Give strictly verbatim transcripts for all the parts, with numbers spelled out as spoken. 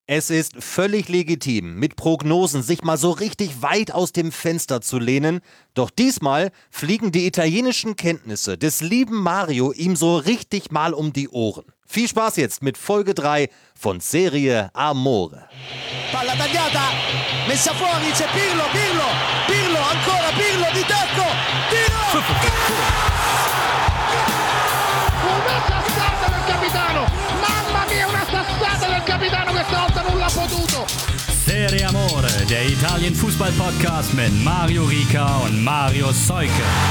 Es ist völlig legitim, mit Prognosen sich mal so richtig weit aus dem Fenster zu lehnen. Doch diesmal fliegen die italienischen Kenntnisse des lieben Mario ihm so richtig mal um die Ohren. Viel Spaß jetzt mit Folge drei von Serie Amore. Palla tagliata, messa fuori, c'è Pirlo, Pirlo, Pirlo, ancora Pirlo di tacco, tiro! Una sassata del capitano, mamma mia, una sassata del capitano, questa volta non l'ha potuto. Serie Amore, der Italien-Fußball-Podcast mit Mario Rica und Mario Seuke.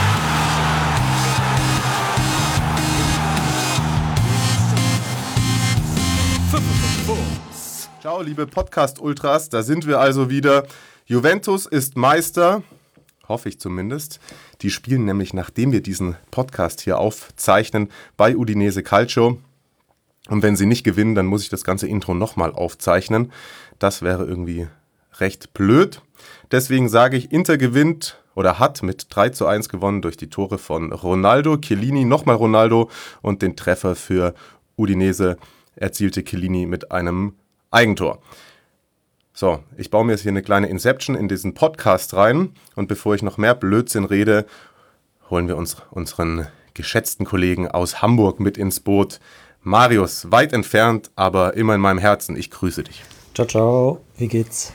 Ciao, liebe Podcast-Ultras, da sind wir also wieder. Juventus ist Meister, hoffe ich zumindest. Die spielen nämlich, nachdem wir diesen Podcast hier aufzeichnen, bei Udinese Calcio. Und wenn sie nicht gewinnen, dann muss ich das ganze Intro nochmal aufzeichnen. Das wäre irgendwie recht blöd. Deswegen sage ich, Inter gewinnt oder hat mit drei zu eins gewonnen durch die Tore von Ronaldo, Chiellini, nochmal Ronaldo und den Treffer für Udinese erzielte Chiellini mit einem Eigentor. So, ich baue mir jetzt hier eine kleine Inception in diesen Podcast rein und bevor ich noch mehr Blödsinn rede, holen wir uns unseren geschätzten Kollegen aus Hamburg mit ins Boot. Marius, weit entfernt, aber immer in meinem Herzen. Ich grüße dich. Ciao, ciao. Wie geht's?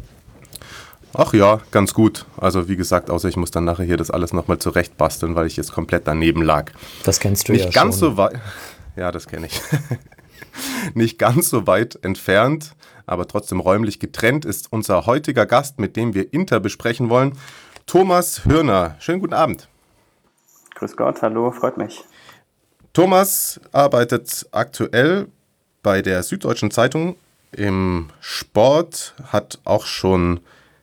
Ach ja, ganz gut. Also wie gesagt, außer ich muss dann nachher hier das alles nochmal zurechtbasteln, weil ich jetzt komplett daneben lag. Das kennst du Nicht ja ganz schon. so weit. Ja, das kenne ich. Nicht ganz so weit entfernt, aber trotzdem räumlich getrennt ist unser heutiger Gast, mit dem wir Inter besprechen wollen, Thomas Hörner. Schönen guten Abend. Grüß Gott, hallo, freut mich. Thomas arbeitet aktuell bei der Süddeutschen Zeitung im Sport, hat auch schon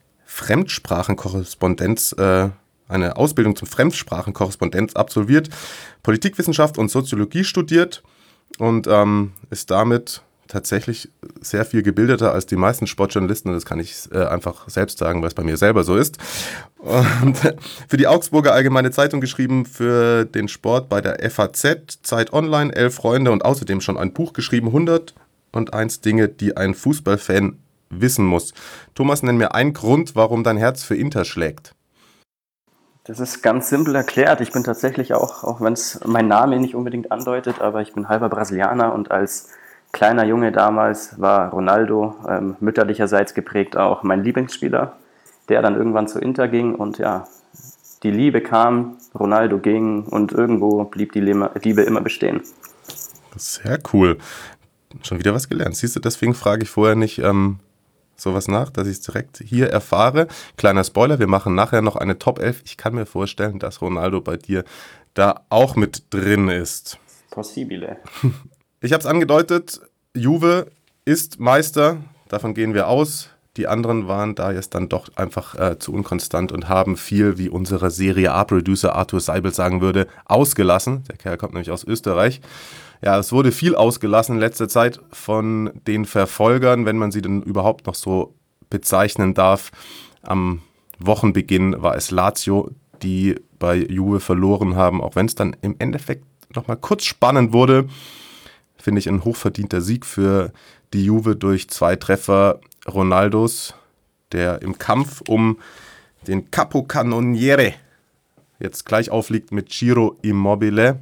Fremdsprachenkorrespondenz, äh, eine Ausbildung zum Fremdsprachenkorrespondenz absolviert, Politikwissenschaft und Soziologie studiert und ähm, ist damit tatsächlich sehr viel gebildeter als die meisten Sportjournalisten. Und das kann ich äh, einfach selbst sagen, weil es bei mir selber so ist. Und für die Augsburger Allgemeine Zeitung geschrieben, für den Sport bei der F A Z, Zeit Online, elf Freunde und außerdem schon ein Buch geschrieben, hunderteins Dinge, die ein Fußballfan wissen muss. Thomas, nenn mir einen Grund, warum dein Herz für Inter schlägt. Das ist ganz simpel erklärt. Ich bin tatsächlich auch, auch wenn es mein Name nicht unbedingt andeutet, aber ich bin halber Brasilianer und als kleiner Junge damals war Ronaldo, ähm, mütterlicherseits geprägt, auch mein Lieblingsspieler, der dann irgendwann zu Inter ging und ja, die Liebe kam, Ronaldo ging und irgendwo blieb die Liebe immer bestehen. Sehr cool. Schon wieder was gelernt. Siehst du, deswegen frage ich vorher nicht ähm, sowas nach, dass ich es direkt hier erfahre. Kleiner Spoiler, wir machen nachher noch eine Top elf. Ich kann mir vorstellen, dass Ronaldo bei dir da auch mit drin ist. Possibile. Ich habe es angedeutet, Juve ist Meister, davon gehen wir aus. Die anderen waren da jetzt dann doch einfach äh, zu unkonstant und haben viel, wie unsere Serie A-Producer Arthur Seibel sagen würde, ausgelassen. Der Kerl kommt nämlich aus Österreich. Ja, es wurde viel ausgelassen in letzter Zeit von den Verfolgern, wenn man sie denn überhaupt noch so bezeichnen darf. Am Wochenbeginn war es Lazio, die bei Juve verloren haben, auch wenn es dann im Endeffekt nochmal kurz spannend wurde. Finde ich ein hochverdienter Sieg für die Juve durch zwei Treffer Ronaldos, der im Kampf um den Capocannoniere jetzt gleich aufliegt mit Ciro Immobile.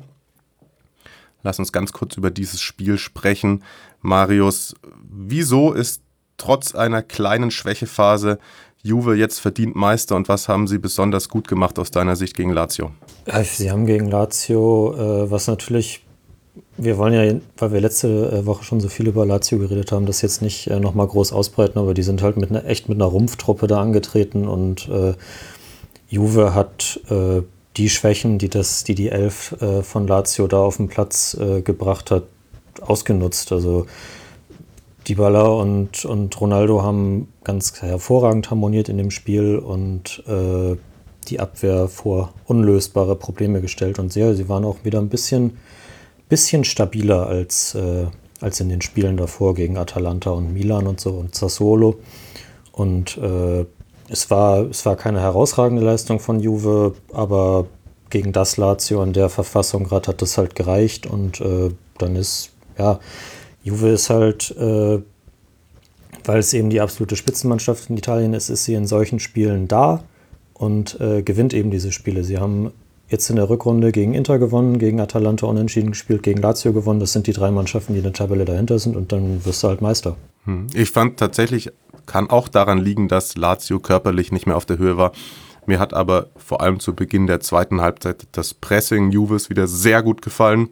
Lass uns ganz kurz über dieses Spiel sprechen. Marius, wieso ist trotz einer kleinen Schwächephase Juve jetzt verdient Meister und was haben sie besonders gut gemacht aus deiner Sicht gegen Lazio? Ja, sie haben gegen Lazio, äh, was natürlich, wir wollen ja, weil wir letzte Woche schon so viel über Lazio geredet haben, das jetzt nicht äh, nochmal groß ausbreiten, aber die sind halt mit einer, echt mit einer Rumpftruppe da angetreten und äh, Juve hat äh, die Schwächen, die das, die die Elf äh, von Lazio da auf den Platz äh, gebracht hat, ausgenutzt. Also Dybala und, und Ronaldo haben ganz hervorragend harmoniert in dem Spiel und äh, die Abwehr vor unlösbare Probleme gestellt. Und sehr, sie waren auch wieder ein bisschen, bisschen stabiler als, äh, als in den Spielen davor gegen Atalanta und Milan und so und Sassuolo. Und äh, es war, es war keine herausragende Leistung von Juve, aber gegen das Lazio in der Verfassung gerade hat das halt gereicht. Und äh, dann ist, ja, Juve ist halt äh, weil es eben die absolute Spitzenmannschaft in Italien ist, ist sie in solchen Spielen da und äh, gewinnt eben diese Spiele. Sie haben jetzt in der Rückrunde gegen Inter gewonnen, gegen Atalanta unentschieden gespielt, gegen Lazio gewonnen. Das sind die drei Mannschaften, die in der Tabelle dahinter sind, und dann wirst du halt Meister. Ich fand tatsächlich, kann auch daran liegen, dass Lazio körperlich nicht mehr auf der Höhe war. Mir hat aber vor allem zu Beginn der zweiten Halbzeit das Pressing Juves wieder sehr gut gefallen.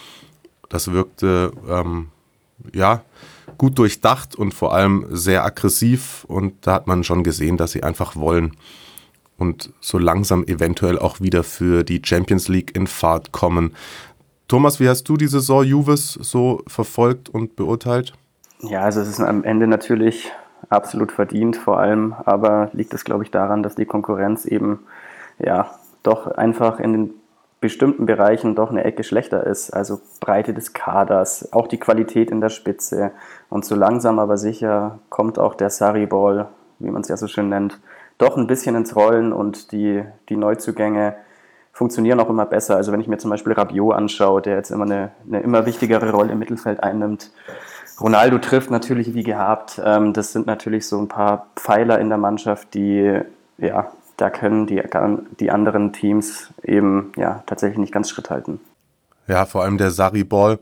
Das wirkte ähm, ja gut durchdacht und vor allem sehr aggressiv, und da hat man schon gesehen, dass sie einfach wollen und so langsam eventuell auch wieder für die Champions League in Fahrt kommen. Thomas, wie hast du die Saison Juves so verfolgt und beurteilt? Ja, also es ist am Ende natürlich absolut verdient, vor allem, aber liegt es, glaube ich, daran, dass die Konkurrenz eben ja doch einfach in den bestimmten Bereichen doch eine Ecke schlechter ist. Also Breite des Kaders, auch die Qualität in der Spitze, und so langsam aber sicher kommt auch der Sarri-Ball, wie man es ja so schön nennt, doch ein bisschen ins Rollen, und die, die Neuzugänge funktionieren auch immer besser. Also wenn ich mir zum Beispiel Rabiot anschaue, der jetzt immer eine, eine immer wichtigere Rolle im Mittelfeld einnimmt. Ronaldo trifft natürlich wie gehabt. Das sind natürlich so ein paar Pfeiler in der Mannschaft, die, ja, da können die, die anderen Teams eben ja tatsächlich nicht ganz Schritt halten. Ja, vor allem der Sarri-Ball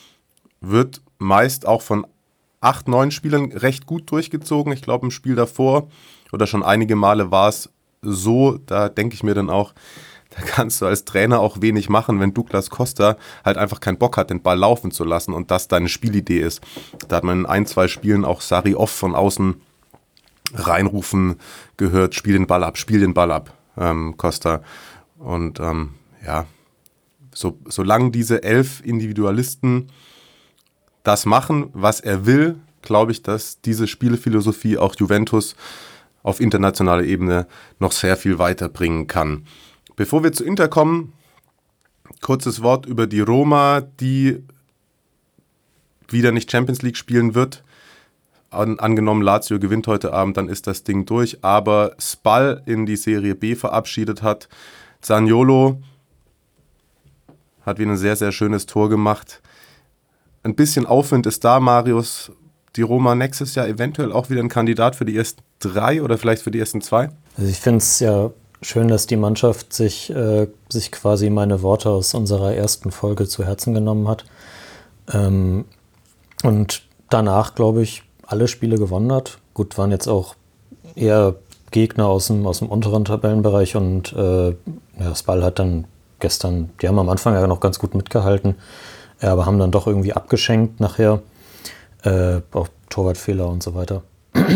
wird meist auch von acht, neun Spielern recht gut durchgezogen. Ich glaube, im Spiel davor oder schon einige Male war es so, da denke ich mir dann auch, da kannst du als Trainer auch wenig machen, wenn Douglas Costa halt einfach keinen Bock hat, den Ball laufen zu lassen und das deine Spielidee ist. Da hat man in ein, zwei Spielen auch Sarri oft von außen reinrufen gehört, spiel den Ball ab, spiel den Ball ab, ähm, Costa. Und ähm, ja, so, solange diese elf Individualisten das machen, was er will, glaube ich, dass diese Spielephilosophie auch Juventus auf internationaler Ebene noch sehr viel weiterbringen kann. Bevor wir zu Inter kommen, kurzes Wort über die Roma, die wieder nicht Champions League spielen wird. An, angenommen, Lazio gewinnt heute Abend, dann ist das Ding durch. Aber Spal in die Serie B verabschiedet hat. Zaniolo hat wieder ein sehr, sehr schönes Tor gemacht. Ein bisschen Aufwind ist da, Marius. Die Roma nächstes Jahr eventuell auch wieder ein Kandidat für die ersten drei oder vielleicht für die ersten zwei? Also ich finde es ja schön, dass die Mannschaft sich, äh, sich quasi meine Worte aus unserer ersten Folge zu Herzen genommen hat. Ähm, und danach, glaube ich, alle Spiele gewonnen hat. Gut, waren jetzt auch eher Gegner aus dem, aus dem unteren Tabellenbereich, und äh, ja, Spal hat dann gestern, die haben am Anfang ja noch ganz gut mitgehalten, ja, aber haben dann doch irgendwie abgeschenkt nachher. Äh, auch Torwartfehler und so weiter.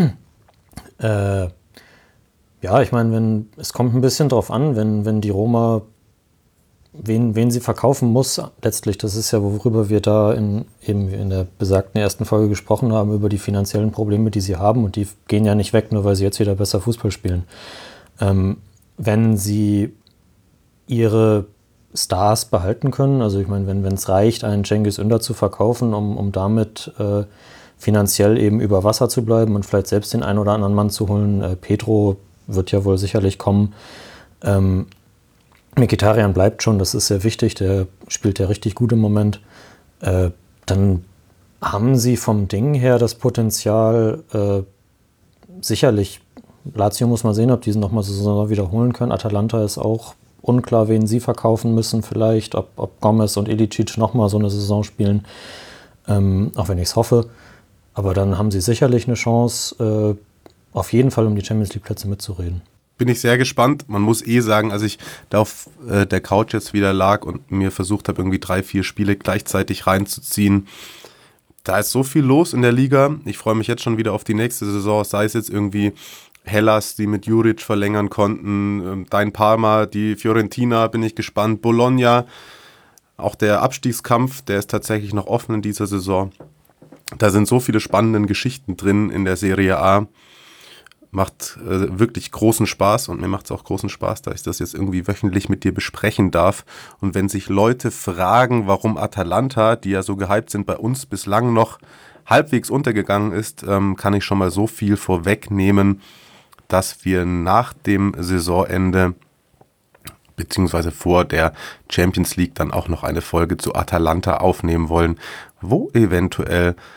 äh, ja, ich meine, wenn es kommt ein bisschen drauf an, wenn, wenn die Roma, wen, wen sie verkaufen muss, letztlich, das ist ja, worüber wir da in, eben in der besagten ersten Folge gesprochen haben, über die finanziellen Probleme, die sie haben, und die gehen ja nicht weg, nur weil sie jetzt wieder besser Fußball spielen. Ähm, wenn sie ihre Stars behalten können, also ich meine, wenn es reicht, einen Cengiz Ünder zu verkaufen, um, um damit äh, finanziell eben über Wasser zu bleiben und vielleicht selbst den einen oder anderen Mann zu holen, äh, Pedro wird ja wohl sicherlich kommen. Ähm, Mkhitaryan bleibt schon, das ist sehr wichtig, der spielt ja richtig gut im Moment. Äh, dann haben sie vom Ding her das Potenzial, äh, sicherlich, Lazio muss mal sehen, ob die nochmal so Saison wiederholen können. Atalanta ist auch unklar, wen sie verkaufen müssen vielleicht, ob, ob Gomez und Ilicic nochmal so eine Saison spielen, ähm, auch wenn ich es hoffe. Aber dann haben sie sicherlich eine Chance, äh, auf jeden Fall um die Champions League Plätze mitzureden. Bin ich sehr gespannt. Man muss eh sagen, als ich da auf äh, der Couch jetzt wieder lag und mir versucht habe, irgendwie drei, vier Spiele gleichzeitig reinzuziehen, da ist so viel los in der Liga. Ich freue mich jetzt schon wieder auf die nächste Saison, sei es jetzt irgendwie Hellas, die mit Juric verlängern konnten, Dein Parma, die Fiorentina, bin ich gespannt, Bologna, auch der Abstiegskampf, der ist tatsächlich noch offen in dieser Saison. Da sind so viele spannende Geschichten drin in der Serie A. Macht äh, wirklich großen Spaß, und mir macht es auch großen Spaß, dass ich das jetzt irgendwie wöchentlich mit dir besprechen darf. Und wenn sich Leute fragen, warum Atalanta, die ja so gehypt sind, bei uns bislang noch halbwegs untergegangen ist, ähm, kann ich schon mal so viel vorwegnehmen, dass wir nach dem Saisonende beziehungsweise vor der Champions League dann auch noch eine Folge zu Atalanta aufnehmen wollen, wo eventuell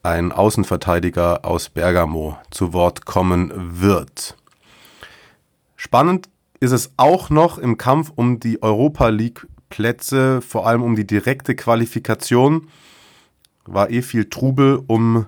ein Außenverteidiger aus Bergamo zu Wort kommen wird. Spannend ist es auch noch im Kampf um die Europa League Plätze, vor allem um die direkte Qualifikation. War eh viel Trubel um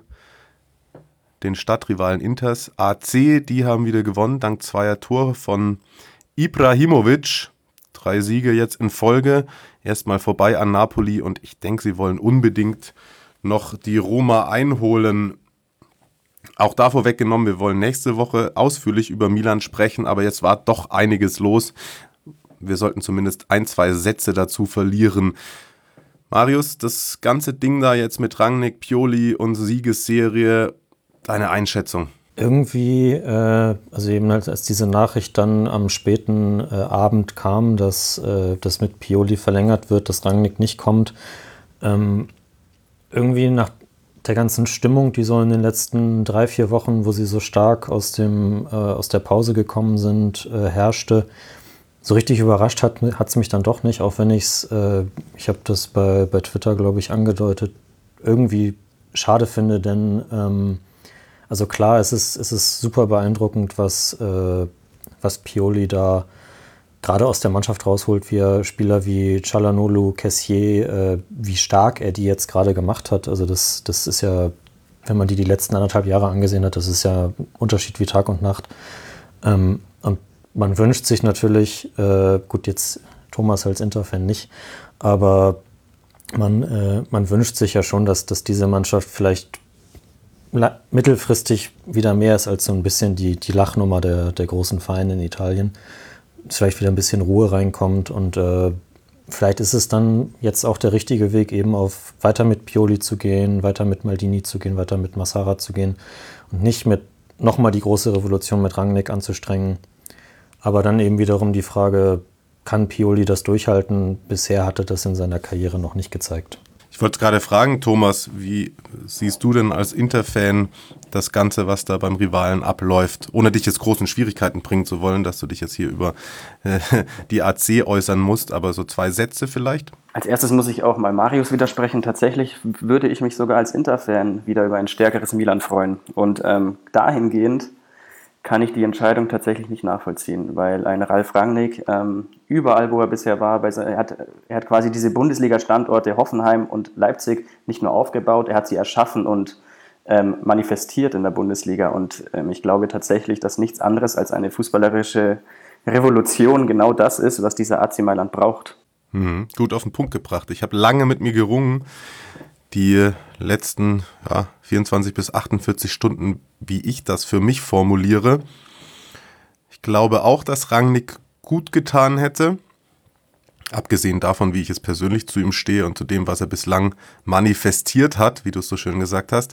den Stadtrivalen Inters. A C, die haben wieder gewonnen, dank zweier Tore von Ibrahimovic. Drei Siege jetzt in Folge. Erstmal vorbei an Napoli und ich denke, sie wollen unbedingt noch die Roma einholen. Auch davor weggenommen, wir wollen nächste Woche ausführlich über Milan sprechen, aber jetzt war doch einiges los. Wir sollten zumindest ein, zwei Sätze dazu verlieren. Marius, das ganze Ding da jetzt mit Rangnick, Pioli und Siegesserie, deine Einschätzung? Irgendwie, äh, also eben halt, als diese Nachricht dann am späten äh, Abend kam, dass äh, das mit Pioli verlängert wird, dass Rangnick nicht kommt, ähm, irgendwie nach der ganzen Stimmung, die so in den letzten drei, vier Wochen, wo sie so stark aus dem äh, aus der Pause gekommen sind, äh, herrschte, so richtig überrascht hat es mich dann doch nicht, auch wenn ich es, äh, ich habe das bei, bei Twitter, glaube ich, angedeutet, irgendwie schade finde, denn ähm, also klar, es ist, es ist super beeindruckend, was, äh, was Pioli da gerade aus der Mannschaft rausholt, wie er Spieler wie Çalhanoğlu, Kessié, äh, wie stark er die jetzt gerade gemacht hat. Also das, das ist ja, wenn man die die letzten anderthalb Jahre angesehen hat, das ist ja ein Unterschied wie Tag und Nacht. Ähm, und man wünscht sich natürlich, äh, gut, jetzt Thomas als Inter-Fan nicht, aber man, äh, man wünscht sich ja schon, dass, dass diese Mannschaft vielleicht mittelfristig wieder mehr ist als so ein bisschen die, die Lachnummer der, der großen Vereine in Italien. Dass vielleicht wieder ein bisschen Ruhe reinkommt und äh, vielleicht ist es dann jetzt auch der richtige Weg, eben auf weiter mit Pioli zu gehen, weiter mit Maldini zu gehen, weiter mit Massara zu gehen und nicht mit nochmal die große Revolution mit Rangnick anzustrengen. Aber dann eben wiederum die Frage, kann Pioli das durchhalten? Bisher hatte das in seiner Karriere noch nicht gezeigt. Ich wollte gerade fragen, Thomas, wie siehst du denn als Inter-Fan das Ganze, was da beim Rivalen abläuft, ohne dich jetzt großen Schwierigkeiten bringen zu wollen, dass du dich jetzt hier über äh, die A C äußern musst, aber so zwei Sätze vielleicht? Als erstes muss ich auch mal Marius widersprechen. Tatsächlich würde ich mich sogar als Inter-Fan wieder über ein stärkeres Milan freuen. Und ähm, dahingehend kann ich die Entscheidung tatsächlich nicht nachvollziehen, weil ein Ralf Rangnick ähm, überall, wo er bisher war, bei, er, hat, er hat quasi diese Bundesliga-Standorte Hoffenheim und Leipzig nicht nur aufgebaut, er hat sie erschaffen und ähm, manifestiert in der Bundesliga. Und ähm, ich glaube tatsächlich, dass nichts anderes als eine fußballerische Revolution genau das ist, was dieser A C Mailand braucht. Mhm, gut auf den Punkt gebracht. Ich habe lange mit mir gerungen, die letzten ja, vierundzwanzig bis achtundvierzig Stunden, wie ich das für mich formuliere. Ich glaube auch, dass Rangnick gut getan hätte, abgesehen davon, wie ich es persönlich zu ihm stehe und zu dem, was er bislang manifestiert hat, wie du es so schön gesagt hast.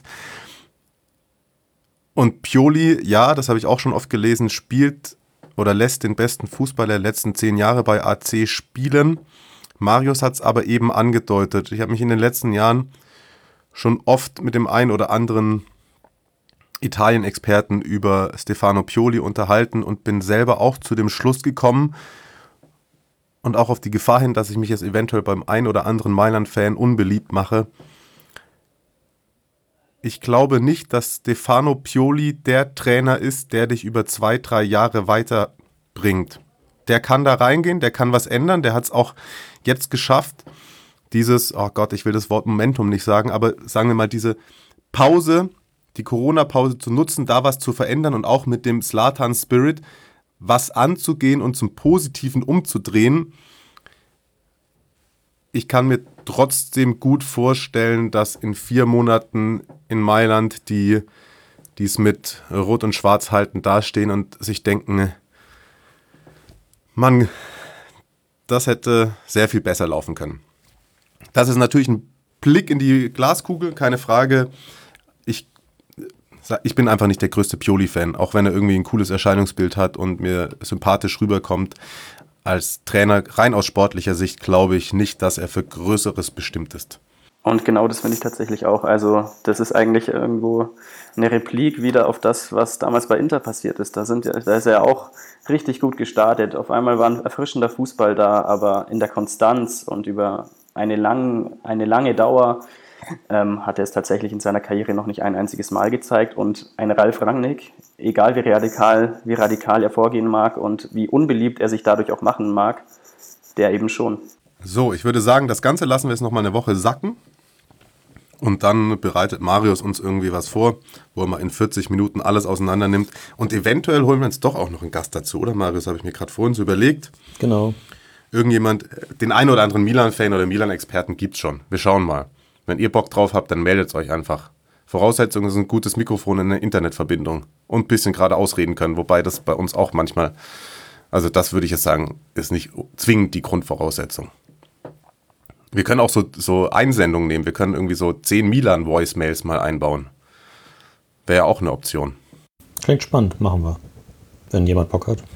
Und Pioli, ja, das habe ich auch schon oft gelesen, spielt oder lässt den besten Fußball der letzten zehn Jahre bei A C spielen. Marius hat es aber eben angedeutet. Ich habe mich in den letzten Jahren schon oft mit dem einen oder anderen Italien-Experten über Stefano Pioli unterhalten und bin selber auch zu dem Schluss gekommen und auch auf die Gefahr hin, dass ich mich jetzt eventuell beim einen oder anderen Mailand-Fan unbeliebt mache. Ich glaube nicht, dass Stefano Pioli der Trainer ist, der dich über zwei, drei Jahre weiterbringt. Der kann da reingehen, der kann was ändern, der hat es auch jetzt geschafft, dieses, oh Gott, ich will das Wort Momentum nicht sagen, aber sagen wir mal diese Pause, die Corona-Pause zu nutzen, da was zu verändern und auch mit dem Zlatan-Spirit was anzugehen und zum Positiven umzudrehen. Ich kann mir trotzdem gut vorstellen, dass in vier Monaten in Mailand die, die es mit Rot und Schwarz halten, dastehen und sich denken, Mann, das hätte sehr viel besser laufen können. Das ist natürlich ein Blick in die Glaskugel, keine Frage. Ich, ich bin einfach nicht der größte Pioli-Fan, auch wenn er irgendwie ein cooles Erscheinungsbild hat und mir sympathisch rüberkommt. Als Trainer, rein aus sportlicher Sicht, glaube ich nicht, dass er für Größeres bestimmt ist. Und genau das finde ich tatsächlich auch. Also das ist eigentlich irgendwo eine Replik wieder auf das, was damals bei Inter passiert ist. Da, sind, da ist er auch richtig gut gestartet. Auf einmal war ein erfrischender Fußball da, aber in der Konstanz und über eine, lang, eine lange Dauer ähm, hat er es tatsächlich in seiner Karriere noch nicht ein einziges Mal gezeigt. Und ein Ralf Rangnick, egal wie radikal, wie radikal er vorgehen mag und wie unbeliebt er sich dadurch auch machen mag, der eben schon. So, ich würde sagen, das Ganze lassen wir jetzt noch mal eine Woche sacken. Und dann bereitet Marius uns irgendwie was vor, wo er mal in vierzig Minuten alles auseinander nimmt. Und eventuell holen wir uns doch auch noch einen Gast dazu, oder Marius? Habe ich mir gerade vorhin so überlegt. Genau. Irgendjemand, den einen oder anderen Milan-Fan oder Milan-Experten gibt's schon. Wir schauen mal. Wenn ihr Bock drauf habt, dann meldet euch einfach. Voraussetzung ist ein gutes Mikrofon und eine Internetverbindung. Und ein bisschen gerade ausreden können, wobei das bei uns auch manchmal, also das würde ich jetzt sagen, ist nicht zwingend die Grundvoraussetzung. Wir können auch so, so Einsendungen nehmen. Wir können irgendwie so zehn Milan-Voicemails mal einbauen. Wäre ja auch eine Option. Klingt spannend, machen wir. Wenn jemand Bock hat.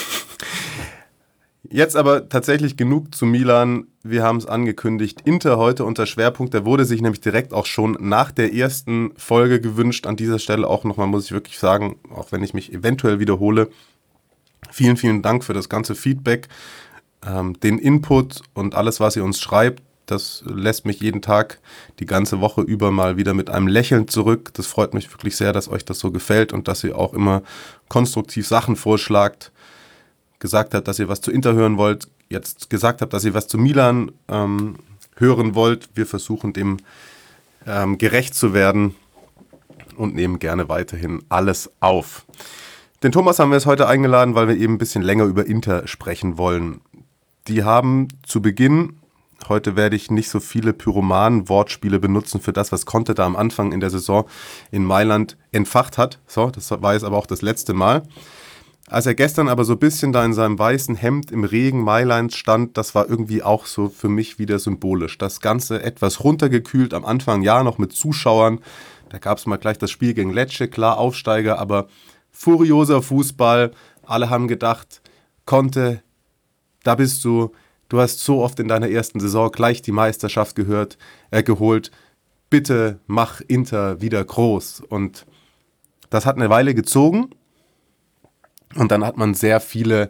Jetzt aber tatsächlich genug zu Milan. Wir haben es angekündigt. Inter heute unter Schwerpunkt. Der wurde sich nämlich direkt auch schon nach der ersten Folge gewünscht. An dieser Stelle auch nochmal, muss ich wirklich sagen, auch wenn ich mich eventuell wiederhole, vielen, vielen Dank für das ganze Feedback, ähm, den Input und alles, was ihr uns schreibt. Das lässt mich jeden Tag die ganze Woche über mal wieder mit einem Lächeln zurück. Das freut mich wirklich sehr, dass euch das so gefällt und dass ihr auch immer konstruktiv Sachen vorschlagt. Gesagt habt, dass ihr was zu Inter hören wollt. Jetzt gesagt habt, dass ihr was zu Milan ähm, hören wollt. Wir versuchen dem ähm, gerecht zu werden und nehmen gerne weiterhin alles auf. Den Thomas haben wir jetzt heute eingeladen, weil wir eben ein bisschen länger über Inter sprechen wollen. Die haben zu Beginn... Heute werde ich nicht so viele Pyromanen-Wortspiele benutzen für das, was Conte da am Anfang in der Saison in Mailand entfacht hat. So, das war jetzt aber auch das letzte Mal. Als er gestern aber so ein bisschen da in seinem weißen Hemd im Regen Mailands stand, das war irgendwie auch so für mich wieder symbolisch. Das Ganze etwas runtergekühlt, am Anfang ja noch mit Zuschauern. Da gab es mal gleich das Spiel gegen Lecce, klar Aufsteiger, aber furioser Fußball. Alle haben gedacht, Conte, da bist du... Du hast so oft in deiner ersten Saison gleich die Meisterschaft gehört, äh, geholt. Bitte mach Inter wieder groß. Und das hat eine Weile gezogen. Und dann hat man sehr viele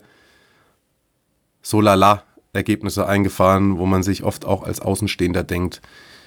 So-Lala-Ergebnisse eingefahren, wo man sich oft auch als Außenstehender denkt,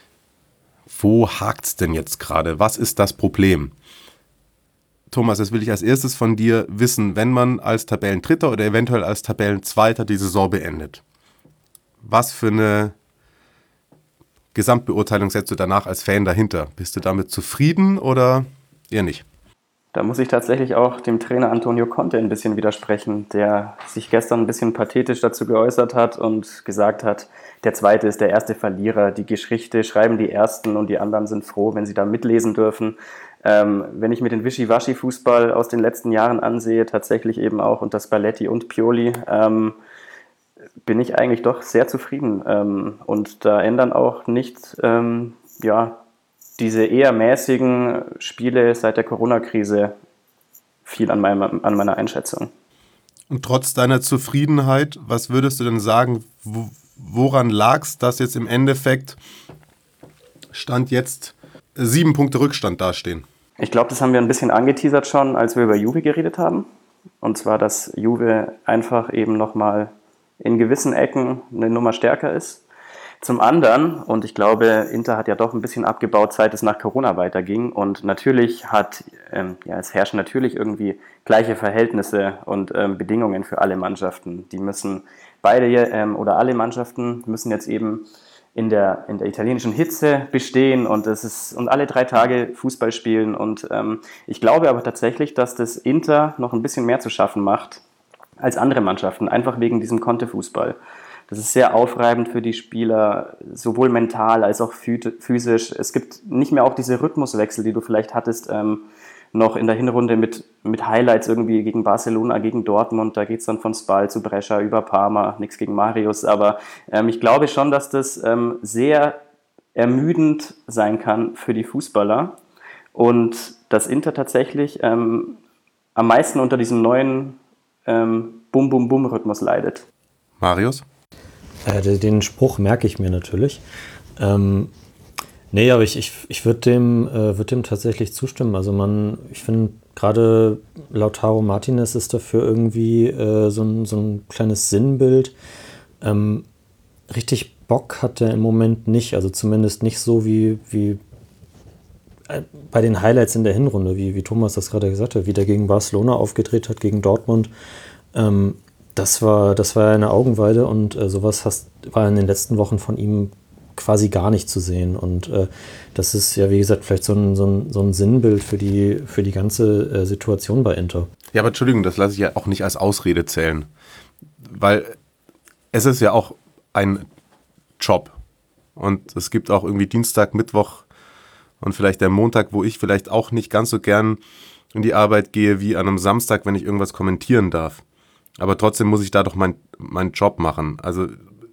wo hakt's denn jetzt gerade? Was ist das Problem? Thomas, das will ich als erstes von dir wissen, wenn man als Tabellendritter oder eventuell als Tabellenzweiter die Saison beendet. Was für eine Gesamtbeurteilung setzt du danach als Fan dahinter? Bist du damit zufrieden oder eher nicht? Da muss ich tatsächlich auch dem Trainer Antonio Conte ein bisschen widersprechen, der sich gestern ein bisschen pathetisch dazu geäußert hat und gesagt hat, der Zweite ist der erste Verlierer, die Geschichte schreiben die Ersten und die anderen sind froh, wenn sie da mitlesen dürfen. Ähm, wenn ich mir den Wischiwaschi-Fußball aus den letzten Jahren ansehe, tatsächlich eben auch unter Spalletti und Pioli, ähm, bin ich eigentlich doch sehr zufrieden. Ähm, und da ändern auch nicht ähm, ja, diese eher mäßigen Spiele seit der Corona-Krise viel an, meinem, an meiner Einschätzung. Und trotz deiner Zufriedenheit, was würdest du denn sagen, wo, woran lag es, dass jetzt im Endeffekt Stand jetzt sieben Punkte Rückstand dastehen? Ich glaube, das haben wir ein bisschen angeteasert schon, als wir über Juve geredet haben. Und zwar, dass Juve einfach eben nochmal in gewissen Ecken eine Nummer stärker ist. Zum anderen, und ich glaube, Inter hat ja doch ein bisschen abgebaut, seit es nach Corona weiterging. Und natürlich hat, ähm, ja, es herrschen natürlich irgendwie gleiche Verhältnisse und ähm, Bedingungen für alle Mannschaften. Die müssen beide ähm, oder alle Mannschaften müssen jetzt eben in der, in der italienischen Hitze bestehen und es ist und alle drei Tage Fußball spielen. Und ähm, ich glaube aber tatsächlich, dass das Inter noch ein bisschen mehr zu schaffen macht als andere Mannschaften, einfach wegen diesem Conte-Fußball. Das ist sehr aufreibend für die Spieler, sowohl mental als auch physisch. Es gibt nicht mehr auch diese Rhythmuswechsel, die du vielleicht hattest, ähm, noch in der Hinrunde mit, mit Highlights irgendwie gegen Barcelona, gegen Dortmund. Da geht es dann von Spal zu Brescia über Parma, nichts gegen Marius. Aber ähm, ich glaube schon, dass das ähm, sehr ermüdend sein kann für die Fußballer. Und dass Inter tatsächlich ähm, am meisten unter diesem neuen ähm, Bum-Bum-Bum-Rhythmus leidet. Marius? Äh, den Spruch merke ich mir natürlich. Ähm, nee, aber ich, ich, ich würde dem, äh, würd dem tatsächlich zustimmen. Also man, ich finde gerade Lautaro Martinez ist dafür irgendwie äh, so, ein, so ein kleines Sinnbild. Ähm, richtig Bock hat er im Moment nicht, also zumindest nicht so wie, wie bei den Highlights in der Hinrunde, wie, wie Thomas das gerade gesagt hat, wie der gegen Barcelona aufgedreht hat, gegen Dortmund. Ähm, das war, das war eine Augenweide und äh, sowas hast, war in den letzten Wochen von ihm quasi gar nicht zu sehen. Und äh, das ist ja, wie gesagt, vielleicht so ein, so ein, so ein Sinnbild für die, für die ganze äh, Situation bei Inter. Ja, aber Entschuldigung, das lasse ich ja auch nicht als Ausrede zählen. Weil es ist ja auch ein Job. Und es gibt auch irgendwie Dienstag, Mittwoch und vielleicht der Montag, wo ich vielleicht auch nicht ganz so gern in die Arbeit gehe wie an einem Samstag, wenn ich irgendwas kommentieren darf. Aber trotzdem muss ich da doch mein, meinen Job machen. Also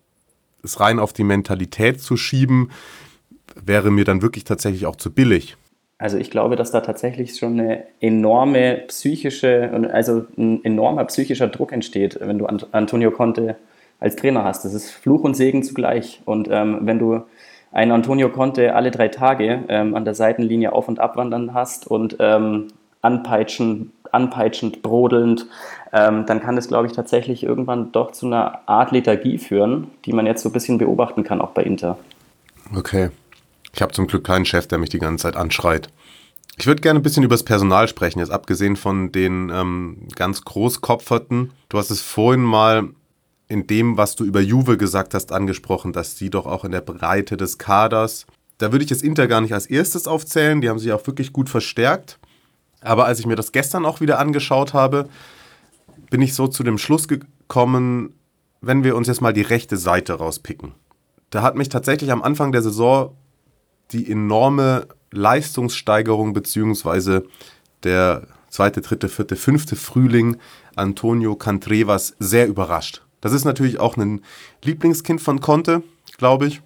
es rein auf die Mentalität zu schieben, wäre mir dann wirklich tatsächlich auch zu billig. Also ich glaube, dass da tatsächlich schon eine enorme psychische, also ein enormer psychischer Druck entsteht, wenn du Antonio Conte als Trainer hast. Das ist Fluch und Segen zugleich. Und ähm, wenn du einen Antonio Conte alle drei Tage ähm, an der Seitenlinie auf- und abwandern hast und ähm, anpeitschend, anpeitschend, brodelnd, ähm, dann kann das, glaube ich, tatsächlich irgendwann doch zu einer Art Lethargie führen, die man jetzt so ein bisschen beobachten kann, auch bei Inter. Okay. Ich habe zum Glück keinen Chef, der mich die ganze Zeit anschreit. Ich würde gerne ein bisschen über das Personal sprechen, jetzt abgesehen von den ähm, ganz Großkopferten. Du hast es vorhin mal in dem, was du über Juve gesagt hast, angesprochen, dass sie doch auch in der Breite des Kaders, da würde ich jetzt Inter gar nicht als erstes aufzählen, die haben sich auch wirklich gut verstärkt. Aber als ich mir das gestern auch wieder angeschaut habe, bin ich so zu dem Schluss gekommen, wenn wir uns jetzt mal die rechte Seite rauspicken. Da hat mich tatsächlich am Anfang der Saison die enorme Leistungssteigerung beziehungsweise der zweite, dritte, vierte, fünfte Frühling Antonio Candrevas sehr überrascht. Das ist natürlich auch ein Lieblingskind von Conte, glaube ich.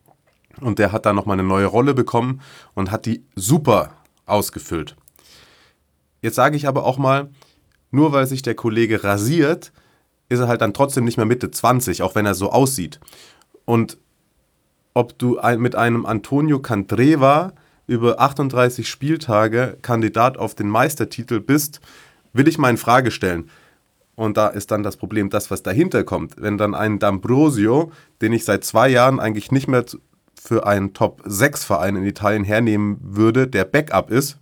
Und der hat da nochmal eine neue Rolle bekommen und hat die super ausgefüllt. Jetzt sage ich aber auch mal, nur weil sich der Kollege rasiert, ist er halt dann trotzdem nicht mehr Mitte zwanzig, auch wenn er so aussieht. Und ob du ein, mit einem Antonio Candreva über achtunddreißig Spieltage Kandidat auf den Meistertitel bist, will ich mal in Frage stellen. Und da ist dann das Problem, das, was dahinter kommt. Wenn dann ein D'Ambrosio, den ich seit zwei Jahren eigentlich nicht mehr für einen Top sechs Verein in Italien hernehmen würde, der Backup ist,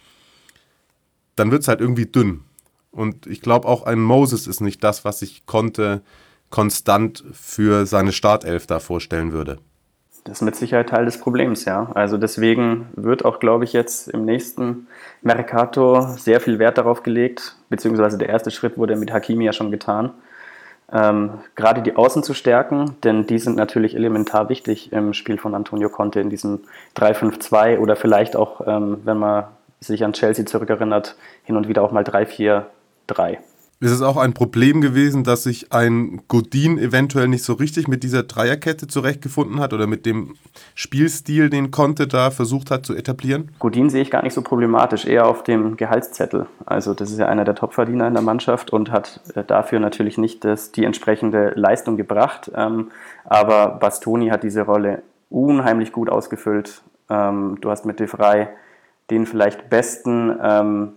dann wird es halt irgendwie dünn. Und ich glaube auch ein Moses ist nicht das, was ich Conte konstant für seine Startelf da vorstellen würde. Das ist mit Sicherheit Teil des Problems, ja. Also deswegen wird auch, glaube ich, jetzt im nächsten Mercato sehr viel Wert darauf gelegt, beziehungsweise der erste Schritt wurde mit Hakimi ja schon getan, ähm, gerade die Außen zu stärken, denn die sind natürlich elementar wichtig im Spiel von Antonio Conte in diesem drei fünf zwei oder vielleicht auch, ähm, wenn man sich an Chelsea zurückerinnert, hin und wieder auch mal drei vier drei. Ist es auch ein Problem gewesen, dass sich ein Godin eventuell nicht so richtig mit dieser Dreierkette zurechtgefunden hat oder mit dem Spielstil, den Conte da versucht hat zu etablieren? Godin sehe ich gar nicht so problematisch, eher auf dem Gehaltszettel. Also das ist ja einer der Topverdiener in der Mannschaft und hat dafür natürlich nicht das, die entsprechende Leistung gebracht. Ähm, aber Bastoni hat diese Rolle unheimlich gut ausgefüllt. Ähm, du hast mit De Vrij den vielleicht besten ähm,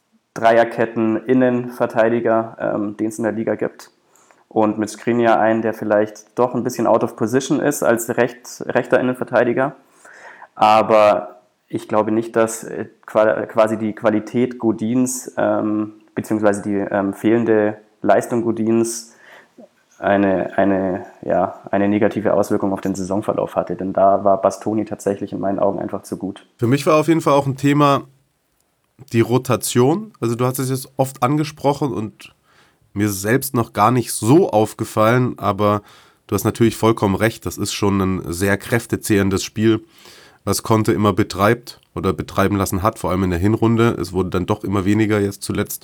Dreierketten-Innenverteidiger, ähm, den es in der Liga gibt. Und mit Skriniar einen, der vielleicht doch ein bisschen out of position ist als recht, rechter Innenverteidiger. Aber ich glaube nicht, dass äh, quasi die Qualität Godins, ähm, beziehungsweise die ähm, fehlende Leistung Godins eine, eine, ja, eine negative Auswirkung auf den Saisonverlauf hatte. Denn da war Bastoni tatsächlich in meinen Augen einfach zu gut. Für mich war auf jeden Fall auch ein Thema die Rotation. Also du hast es jetzt oft angesprochen und mir ist es selbst noch gar nicht so aufgefallen, aber du hast natürlich vollkommen recht. Das ist schon ein sehr kräftezehrendes Spiel, was Conte immer betreibt oder betreiben lassen hat, vor allem in der Hinrunde. Es wurde dann doch immer weniger jetzt zuletzt.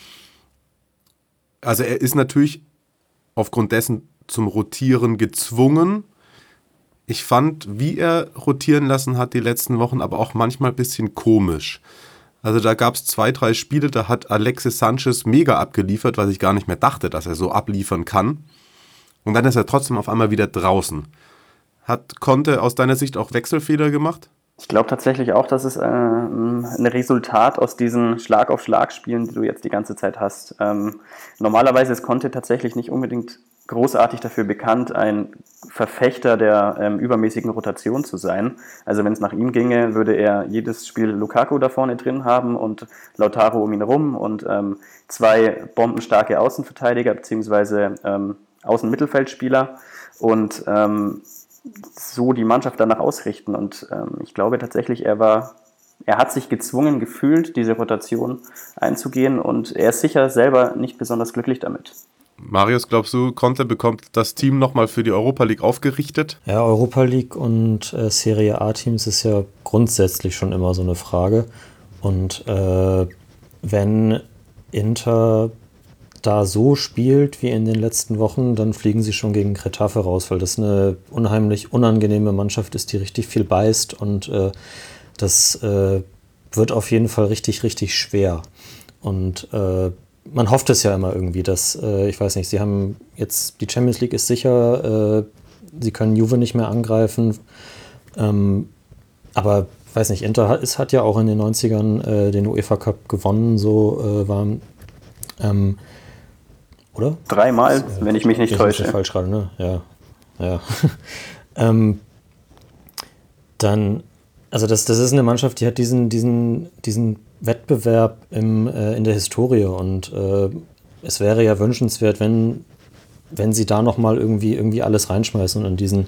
Also er ist natürlich aufgrund dessen zum Rotieren gezwungen. Ich fand, wie er rotieren lassen hat die letzten Wochen, aber auch manchmal ein bisschen komisch. Also da gab es zwei, drei Spiele, da hat Alexis Sanchez mega abgeliefert, was ich gar nicht mehr dachte, dass er so abliefern kann. Und dann ist er trotzdem auf einmal wieder draußen. Hat Conte aus deiner Sicht auch Wechselfehler gemacht? Ich glaube tatsächlich auch, dass es äh, ein Resultat aus diesen Schlag-auf-Schlag-Spielen, die du jetzt die ganze Zeit hast. Ähm, normalerweise ist Conte tatsächlich nicht unbedingt großartig dafür bekannt, ein Verfechter der ähm, übermäßigen Rotation zu sein. Also wenn es nach ihm ginge, würde er jedes Spiel Lukaku da vorne drin haben und Lautaro um ihn rum und ähm, zwei bombenstarke Außenverteidiger bzw. Ähm, Außenmittelfeldspieler und ähm, so die Mannschaft danach ausrichten. Und ähm, ich glaube tatsächlich, er war, er hat sich gezwungen gefühlt, diese Rotation einzugehen und er ist sicher selber nicht besonders glücklich damit. Marius, glaubst du, Conte bekommt das Team nochmal für die Europa League aufgerichtet? Ja, Europa League und äh, Serie A-Teams ist ja grundsätzlich schon immer so eine Frage. Und äh, wenn Inter da so spielt wie in den letzten Wochen, dann fliegen sie schon gegen Getafe raus, weil das eine unheimlich unangenehme Mannschaft ist, die richtig viel beißt und äh, das äh, wird auf jeden Fall richtig, richtig schwer. Und äh, man hofft es ja immer irgendwie, dass, äh, ich weiß nicht, sie haben jetzt, die Champions League ist sicher, äh, sie können Juve nicht mehr angreifen, ähm, aber weiß nicht, Inter hat, es hat ja auch in den neunzigern äh, den UEFA Cup gewonnen, so äh, war, ähm, oder? Dreimal, das, äh, wenn ich mich nicht täusche. Das ist falsch gerade, ne? Ja, ja. ähm, dann, also das, das ist eine Mannschaft, die hat diesen, diesen, diesen Wettbewerb im, äh, in der Historie und äh, es wäre ja wünschenswert, wenn, wenn sie da nochmal irgendwie, irgendwie alles reinschmeißen und in diesen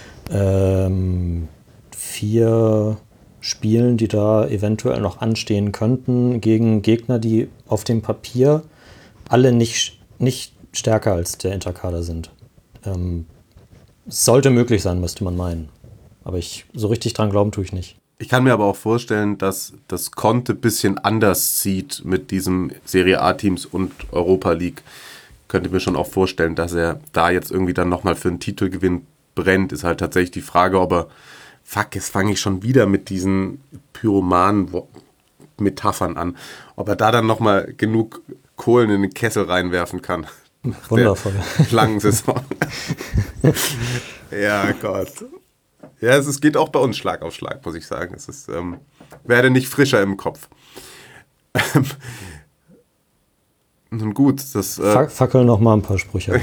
ähm, vier Spielen, die da eventuell noch anstehen könnten, gegen Gegner, die auf dem Papier alle nicht, nicht stärker als der Interkader sind. Ähm, es sollte möglich sein, müsste man meinen. Aber ich, so richtig dran glauben tue ich nicht. Ich kann mir aber auch vorstellen, dass das Conte ein bisschen anders sieht mit diesem Serie A-Teams und Europa League. Könnte mir schon auch vorstellen, dass er da jetzt irgendwie dann nochmal für einen Titelgewinn brennt. Ist halt tatsächlich die Frage, ob er, fuck, jetzt fange ich schon wieder mit diesen Pyromanen-Metaphern an, ob er da dann nochmal genug Kohlen in den Kessel reinwerfen kann. Wundervoll. Langen Saison. Ja, Gott. Ja, es, es geht auch bei uns Schlag auf Schlag, muss ich sagen. Es ist, ähm, werde nicht frischer im Kopf. Nun gut, das... Äh, Fackeln noch mal ein paar Sprüche.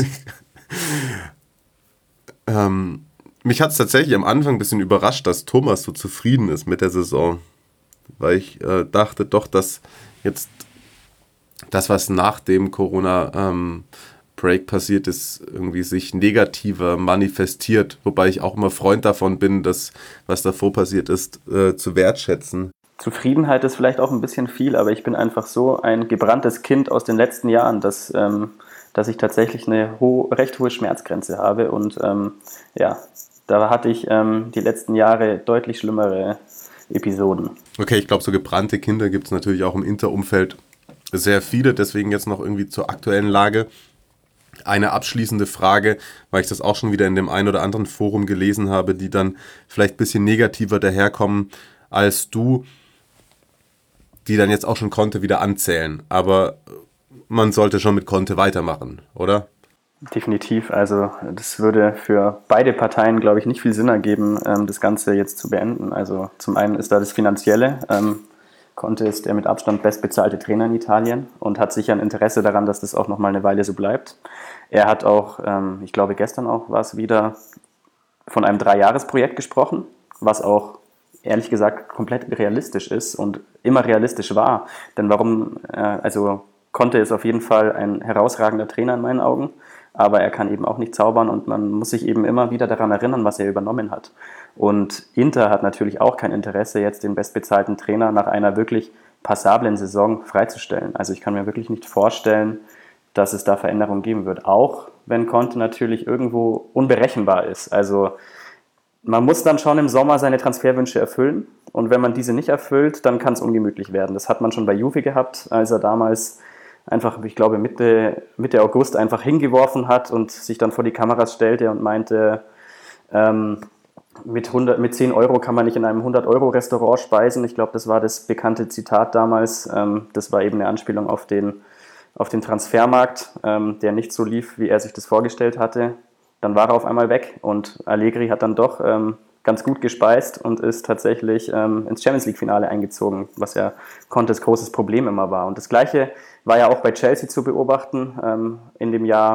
ähm, mich hat es tatsächlich am Anfang ein bisschen überrascht, dass Thomas so zufrieden ist mit der Saison. Weil ich äh, dachte doch, dass jetzt das, was nach dem Corona... Ähm, Break passiert ist, irgendwie sich negativer manifestiert, wobei ich auch immer Freund davon bin, das, was davor passiert ist, äh, zu wertschätzen. Zufriedenheit ist vielleicht auch ein bisschen viel, aber ich bin einfach so ein gebranntes Kind aus den letzten Jahren, dass, ähm, dass ich tatsächlich eine ho- recht hohe Schmerzgrenze habe und ähm, ja, da hatte ich ähm, die letzten Jahre deutlich schlimmere Episoden. Okay, ich glaube, so gebrannte Kinder gibt es natürlich auch im Inter-Umfeld sehr viele, deswegen jetzt noch irgendwie zur aktuellen Lage. Eine abschließende Frage, weil ich das auch schon wieder in dem einen oder anderen Forum gelesen habe, die dann vielleicht ein bisschen negativer daherkommen als du, die dann jetzt auch schon Conte wieder anzählen. Aber man sollte schon mit Conte weitermachen, oder? Definitiv. Also das würde für beide Parteien, glaube ich, nicht viel Sinn ergeben, das Ganze jetzt zu beenden. Also zum einen ist da das Finanzielle. Conte ist der mit Abstand bestbezahlte Trainer in Italien und hat sicher ein Interesse daran, dass das auch noch mal eine Weile so bleibt. Er hat auch, ähm, ich glaube gestern auch war es wieder, von einem Dreijahresprojekt gesprochen, was auch ehrlich gesagt komplett realistisch ist und immer realistisch war. Denn warum, äh, also Conte ist auf jeden Fall ein herausragender Trainer in meinen Augen, aber er kann eben auch nicht zaubern und man muss sich eben immer wieder daran erinnern, was er übernommen hat. Und Inter hat natürlich auch kein Interesse, jetzt den bestbezahlten Trainer nach einer wirklich passablen Saison freizustellen. Also ich kann mir wirklich nicht vorstellen, dass es da Veränderungen geben wird. Auch wenn Conte natürlich irgendwo unberechenbar ist. Also man muss dann schon im Sommer seine Transferwünsche erfüllen. Und wenn man diese nicht erfüllt, dann kann es ungemütlich werden. Das hat man schon bei Juve gehabt, als er damals einfach, ich glaube, Mitte, Mitte August einfach hingeworfen hat und sich dann vor die Kameras stellte und meinte, ähm, mit, hundert, mit zehn Euro kann man nicht in einem hundert-Euro-Restaurant speisen. Ich glaube, das war das bekannte Zitat damals. Ähm, das war eben eine Anspielung auf den, auf den Transfermarkt, ähm, der nicht so lief, wie er sich das vorgestellt hatte. Dann war er auf einmal weg und Allegri hat dann doch ähm, ganz gut gespeist und ist tatsächlich ähm, ins Champions-League-Finale eingezogen, was ja Contes großes Problem immer war. Und das Gleiche war ja auch bei Chelsea zu beobachten. Ähm, in dem Jahr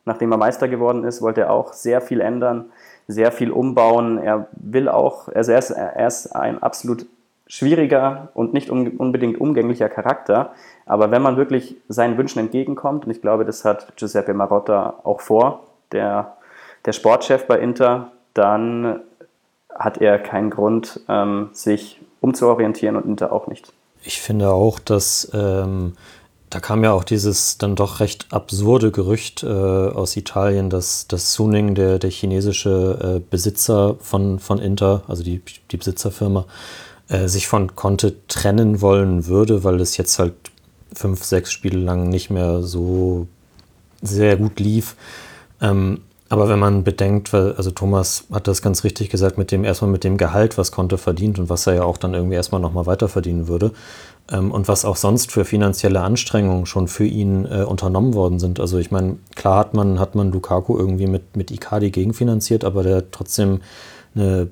nachdem er Meister geworden ist, wollte er auch sehr viel ändern, sehr viel umbauen. Er will auch, also er ist, er ist ein absolut schwieriger und nicht un, unbedingt umgänglicher Charakter, aber wenn man wirklich seinen Wünschen entgegenkommt, und ich glaube, das hat Giuseppe Marotta auch vor, der, der Sportchef bei Inter, dann hat er keinen Grund, ähm, sich umzuorientieren und Inter auch nicht. Ich finde auch, dass ähm, da kam ja auch dieses dann doch recht absurde Gerücht äh, aus Italien, dass, dass Suning, der, der chinesische äh, Besitzer von, von Inter, also die, die Besitzerfirma, äh, sich von Conte trennen wollen würde, weil es jetzt halt fünf, sechs Spiele lang nicht mehr so sehr gut lief. Ähm, aber wenn man bedenkt, weil, also Thomas hat das ganz richtig gesagt, mit dem erstmal mit dem Gehalt, was Conte verdient und was er ja auch dann irgendwie erstmal nochmal weiter verdienen würde, ähm, und was auch sonst für finanzielle Anstrengungen schon für ihn äh, unternommen worden sind. Also ich meine, klar hat man, hat man Lukaku irgendwie mit, mit Icardi gegenfinanziert, aber der hat trotzdem eine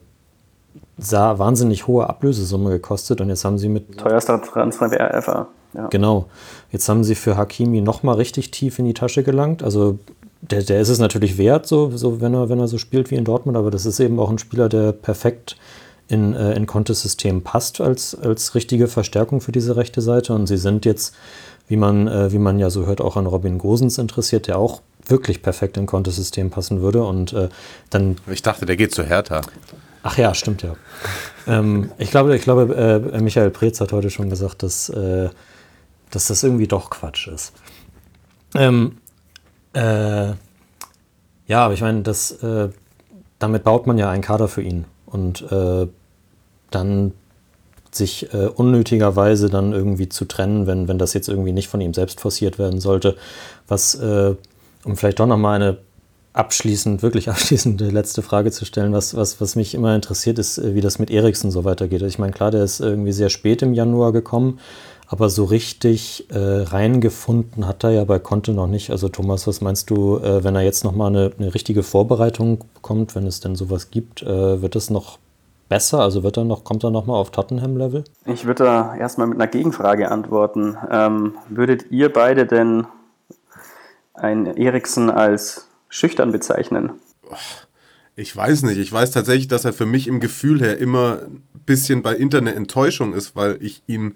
sah wahnsinnig hohe Ablösesumme gekostet und jetzt haben sie mit... Teuerster Transfer ever. Ja. Genau. Jetzt haben sie für Hakimi nochmal richtig tief in die Tasche gelangt. Also der, der ist es natürlich wert, so, so wenn er, wenn er so spielt wie in Dortmund, aber das ist eben auch ein Spieler, der perfekt in, äh, in Contes System passt als, als richtige Verstärkung für diese rechte Seite. Und sie sind jetzt, wie man, äh, wie man ja so hört, auch an Robin Gosens interessiert, der auch wirklich perfekt in Contes System passen würde. Und äh, dann... Ich dachte, der geht zu Hertha. Ach ja, stimmt ja. ähm, ich glaube, ich glaube äh, Michael Preetz hat heute schon gesagt, dass, äh, dass das irgendwie doch Quatsch ist. Ähm, äh, ja, aber ich meine, das, äh, damit baut man ja einen Kader für ihn. Und äh, dann sich äh, unnötigerweise dann irgendwie zu trennen, wenn, wenn das jetzt irgendwie nicht von ihm selbst forciert werden sollte, was, äh, um vielleicht doch nochmal eine abschließend, wirklich abschließende letzte Frage zu stellen, was, was, was mich immer interessiert, ist, wie das mit Eriksen so weitergeht. Ich meine, klar, der ist irgendwie sehr spät im Januar gekommen, aber so richtig äh, reingefunden hat er ja bei Conte noch nicht. Also Thomas, was meinst du, äh, wenn er jetzt nochmal eine, eine richtige Vorbereitung bekommt, wenn es denn sowas gibt, äh, wird es noch besser? Also wird er noch, kommt er nochmal auf Tottenham-Level? Ich würde da erstmal mit einer Gegenfrage antworten. Ähm, würdet ihr beide denn einen Eriksen als schüchtern bezeichnen? Ich weiß nicht. Ich weiß tatsächlich, dass er für mich im Gefühl her immer ein bisschen bei Inter eine Enttäuschung ist, weil ich ihn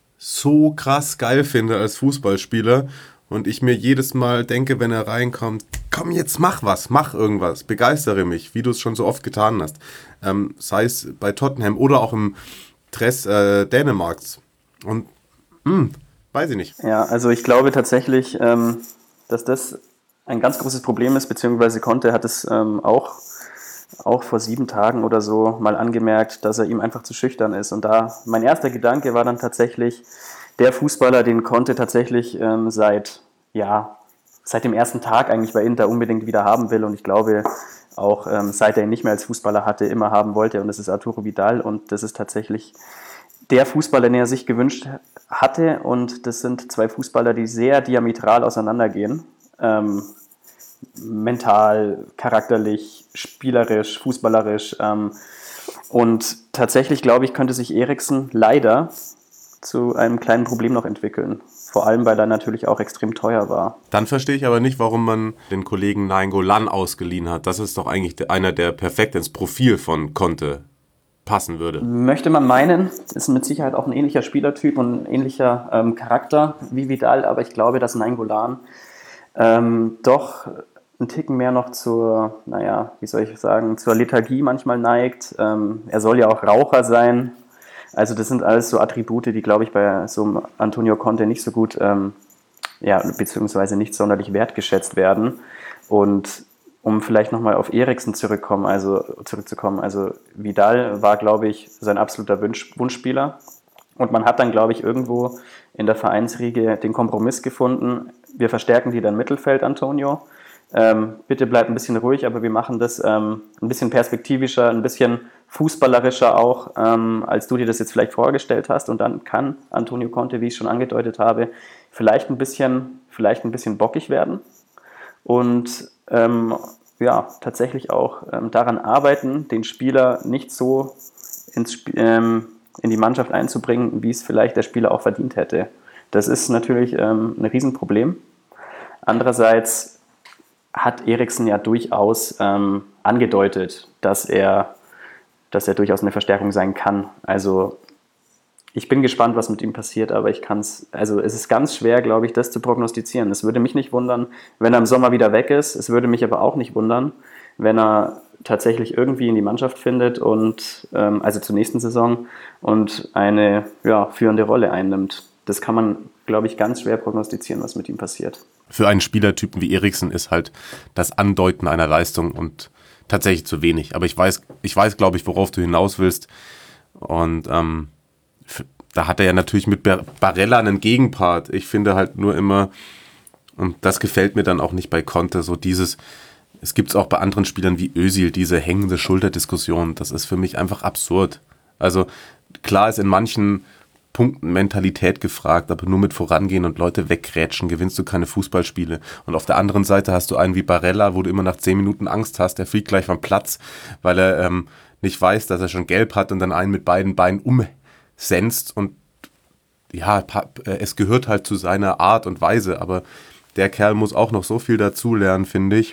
so krass geil finde als Fußballspieler und ich mir jedes Mal denke, wenn er reinkommt, komm jetzt mach was, mach irgendwas, begeistere mich, wie du es schon so oft getan hast. Ähm, sei es bei Tottenham oder auch im Dress äh, Dänemarks. Und mh, weiß ich nicht. Ja, also ich glaube tatsächlich, ähm, dass das ein ganz großes Problem ist, beziehungsweise Conte hat es ähm, auch, auch vor sieben Tagen oder so mal angemerkt, dass er ihm einfach zu schüchtern ist. Und da mein erster Gedanke war dann tatsächlich, der Fußballer, den Conte tatsächlich ähm, seit, ja, seit dem ersten Tag eigentlich bei Inter unbedingt wieder haben will. Und ich glaube auch, ähm, seit er ihn nicht mehr als Fußballer hatte, immer haben wollte. Und das ist Arturo Vidal. Und das ist tatsächlich der Fußballer, den er sich gewünscht hatte. Und das sind zwei Fußballer, die sehr diametral auseinandergehen. Ähm, mental, charakterlich, spielerisch, fußballerisch. Ähm, und tatsächlich, glaube ich, könnte sich Eriksen leider zu einem kleinen Problem noch entwickeln. Vor allem, weil er natürlich auch extrem teuer war. Dann verstehe ich aber nicht, warum man den Kollegen Nainggolan ausgeliehen hat. Das ist doch eigentlich einer, der perfekt ins Profil von Conte passen würde. Möchte man meinen, ist mit Sicherheit auch ein ähnlicher Spielertyp und ein ähnlicher ähm, Charakter wie Vidal, aber ich glaube, dass Nainggolan ähm, doch einen Ticken mehr noch zur, naja, wie soll ich sagen, zur Lethargie manchmal neigt. Ähm, er soll ja auch Raucher sein. Also das sind alles so Attribute, die, glaube ich, bei so einem Antonio Conte nicht so gut, ähm, ja, beziehungsweise nicht sonderlich wertgeschätzt werden. Und um vielleicht nochmal auf Eriksen zurückkommen, also, zurückzukommen, also Vidal war, glaube ich, sein absoluter Wunsch, Wunschspieler. Und man hat dann, glaube ich, irgendwo in der Vereinsriege den Kompromiss gefunden. Wir verstärken die dann Mittelfeld, Antonio. Ähm, bitte bleib ein bisschen ruhig, aber wir machen das ähm, ein bisschen perspektivischer, ein bisschen fußballerischer auch, ähm, als du dir das jetzt vielleicht vorgestellt hast. Und dann kann Antonio Conte, wie ich schon angedeutet habe, vielleicht ein bisschen, vielleicht ein bisschen bockig werden und ähm, ja, tatsächlich auch ähm, daran arbeiten, den Spieler nicht so ins Sp- ähm, in die Mannschaft einzubringen, wie es vielleicht der Spieler auch verdient hätte. Das ist natürlich ähm, ein Riesenproblem. Andererseits hat Eriksen ja durchaus ähm, angedeutet, dass er, dass er durchaus eine Verstärkung sein kann. Also ich bin gespannt, was mit ihm passiert, aber ich kann es, also es ist ganz schwer, glaube ich, das zu prognostizieren. Es würde mich nicht wundern, wenn er im Sommer wieder weg ist. Es würde mich aber auch nicht wundern, wenn er tatsächlich irgendwie in die Mannschaft findet und ähm, also zur nächsten Saison und eine ja, führende Rolle einnimmt. Das kann man, glaube ich, ganz schwer prognostizieren, was mit ihm passiert. Für einen Spielertypen wie Eriksen ist halt das Andeuten einer Leistung und tatsächlich zu wenig. Aber ich weiß, ich weiß, glaube ich, worauf du hinaus willst. Und ähm, da hat er ja natürlich mit Barella einen Gegenpart. Ich finde halt nur immer, und das gefällt mir dann auch nicht bei Conte, so dieses, es gibt es auch bei anderen Spielern wie Özil, diese hängende Schulterdiskussion. Das ist für mich einfach absurd. Also klar ist in manchen Punkten Mentalität gefragt, aber nur mit Vorangehen und Leute wegrätschen, gewinnst du keine Fußballspiele. Und auf der anderen Seite hast du einen wie Barella, wo du immer nach zehn Minuten Angst hast, der fliegt gleich vom Platz, weil er ähm, nicht weiß, dass er schon gelb hat und dann einen mit beiden Beinen umsenzt. Und ja, es gehört halt zu seiner Art und Weise, aber der Kerl muss auch noch so viel dazulernen, finde ich.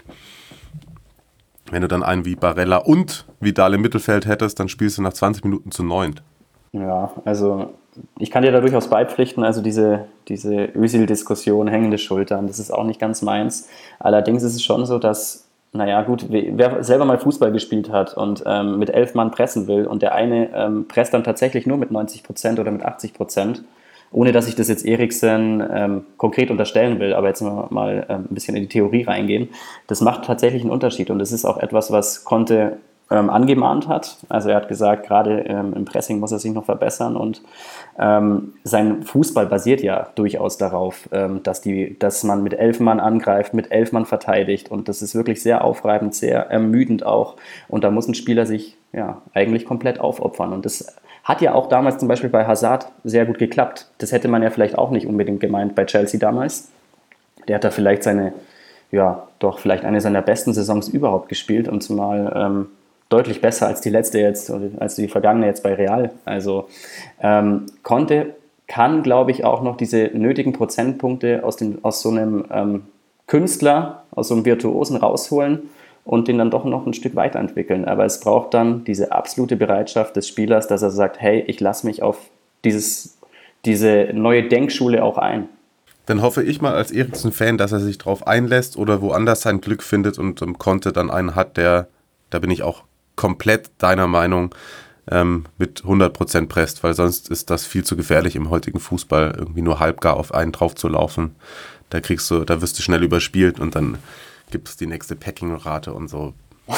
Wenn du dann einen wie Barella und Vidal im Mittelfeld hättest, dann spielst du nach zwanzig Minuten zu neunt. Ja, also ich kann dir da durchaus beipflichten, also diese, diese Özil-Diskussion, hängende Schultern, das ist auch nicht ganz meins. Allerdings ist es schon so, dass, naja gut, wer selber mal Fußball gespielt hat und ähm, mit elf Mann pressen will und der eine ähm, presst dann tatsächlich nur mit neunzig Prozent oder mit achtzig Prozent, ohne dass ich das jetzt Eriksen ähm, konkret unterstellen will, aber jetzt mal, mal ähm, ein bisschen in die Theorie reingehen, das macht tatsächlich einen Unterschied und das ist auch etwas, was Conte ähm, angemahnt hat. Also er hat gesagt, gerade ähm, im Pressing muss er sich noch verbessern und ähm, sein Fußball basiert ja durchaus darauf, ähm, dass, die, dass man mit elf Mann angreift, mit elf Mann verteidigt und das ist wirklich sehr aufreibend, sehr ermüdend auch und da muss ein Spieler sich ja eigentlich komplett aufopfern und das hat ja auch damals zum Beispiel bei Hazard sehr gut geklappt. Das hätte man ja vielleicht auch nicht unbedingt gemeint bei Chelsea damals. Der hat da vielleicht seine, ja, doch vielleicht eine seiner besten Saisons überhaupt gespielt und zumal ähm, deutlich besser als die letzte jetzt, als die vergangene jetzt bei Real. Also ähm, Conte kann, glaube ich, auch noch diese nötigen Prozentpunkte aus, dem, aus so einem ähm, Künstler, aus so einem Virtuosen rausholen und den dann doch noch ein Stück weiterentwickeln. Aber es braucht dann diese absolute Bereitschaft des Spielers, dass er sagt, hey, ich lasse mich auf dieses, diese neue Denkschule auch ein. Dann hoffe ich mal als Eriksen-Fan, dass er sich drauf einlässt oder woanders sein Glück findet und um, Conte dann einen hat, der, da bin ich auch komplett deiner Meinung, ähm, mit hundert Prozent presst, weil sonst ist das viel zu gefährlich im heutigen Fußball, irgendwie nur halbgar auf einen drauf zu laufen. Da kriegst du, da wirst du schnell überspielt und dann gibt es die nächste Packing-Rate und so.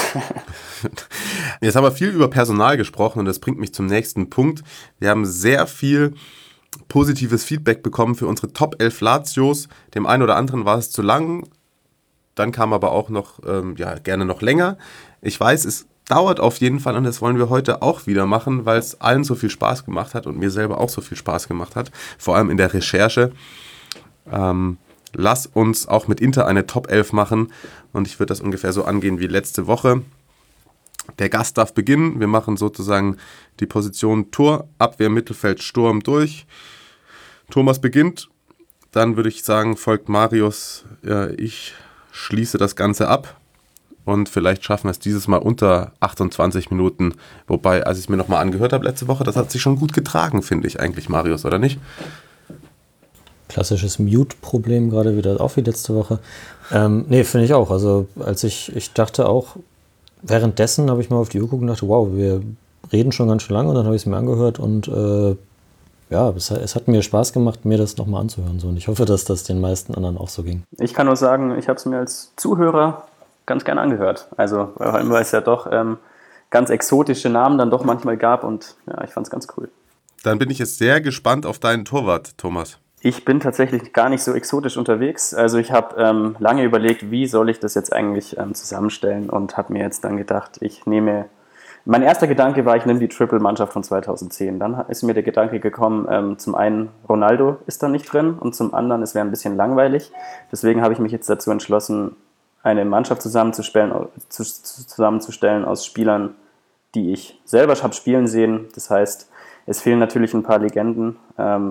Jetzt haben wir viel über Personal gesprochen und das bringt mich zum nächsten Punkt. Wir haben sehr viel positives Feedback bekommen für unsere Top elf Lazios. Dem einen oder anderen war es zu lang, dann kam aber auch noch, ähm, ja, gerne noch länger. Ich weiß, es dauert auf jeden Fall und das wollen wir heute auch wieder machen, weil es allen so viel Spaß gemacht hat und mir selber auch so viel Spaß gemacht hat, vor allem in der Recherche. Ähm, Lass uns auch mit Inter eine Top elf machen und ich würde das ungefähr so angehen wie letzte Woche. Der Gast darf beginnen. Wir machen sozusagen die Position Tor, Abwehr, Mittelfeld, Sturm durch. Thomas beginnt. Dann würde ich sagen, folgt Marius. Ja, ich schließe das Ganze ab und vielleicht schaffen wir es dieses Mal unter achtundzwanzig Minuten. Wobei, als ich es mir nochmal angehört habe letzte Woche, das hat sich schon gut getragen, finde ich eigentlich, Marius, oder nicht? Klassisches Mute-Problem gerade wieder, auch wie letzte Woche. Ähm, nee, finde ich auch. Also als ich, ich dachte auch, währenddessen habe ich mal auf die Uhr geguckt und dachte, wow, wir reden schon ganz schön lange und dann habe ich es mir angehört und äh, ja, es, es hat mir Spaß gemacht, mir das nochmal anzuhören. So. Und ich hoffe, dass das den meisten anderen auch so ging. Ich kann nur sagen, ich habe es mir als Zuhörer ganz gern angehört. Also weil es ja doch ähm, ganz exotische Namen dann doch manchmal gab und ja, ich fand es ganz cool. Dann bin ich jetzt sehr gespannt auf deinen Torwart, Thomas. Ich bin tatsächlich gar nicht so exotisch unterwegs. Also ich habe ähm, lange überlegt, wie soll ich das jetzt eigentlich ähm, zusammenstellen und habe mir jetzt dann gedacht, ich nehme, mein erster Gedanke war, ich nehme die Triple-Mannschaft von zweitausendzehn. Dann ist mir der Gedanke gekommen, ähm, zum einen Ronaldo ist da nicht drin und zum anderen, es wäre ein bisschen langweilig. Deswegen habe ich mich jetzt dazu entschlossen, eine Mannschaft zusammenzustellen, zu, zusammenzustellen aus Spielern, die ich selber habe spielen sehen. Das heißt, es fehlen natürlich ein paar Legenden, ähm,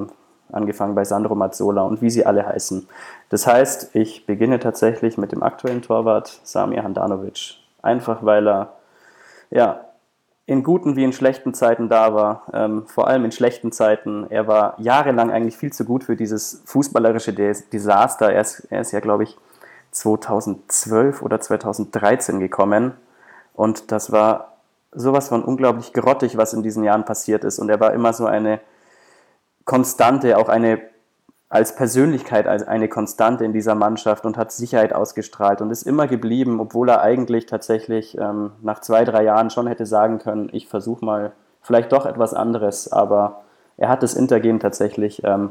angefangen bei Sandro Mazzola und wie sie alle heißen. Das heißt, ich beginne tatsächlich mit dem aktuellen Torwart Samir Handanovic. Einfach weil er ja, in guten wie in schlechten Zeiten da war, ähm, vor allem in schlechten Zeiten. Er war jahrelang eigentlich viel zu gut für dieses fußballerische Des- Desaster. Er ist, er ist ja, glaube ich, zweitausendzwölf oder zweitausenddreizehn gekommen und das war sowas von unglaublich grottig, was in diesen Jahren passiert ist, und er war immer so eine Konstante, auch eine als Persönlichkeit als eine Konstante in dieser Mannschaft und hat Sicherheit ausgestrahlt und ist immer geblieben, obwohl er eigentlich tatsächlich ähm, nach zwei, drei Jahren schon hätte sagen können, ich versuche mal vielleicht doch etwas anderes, aber er hat das Intergehen tatsächlich ähm,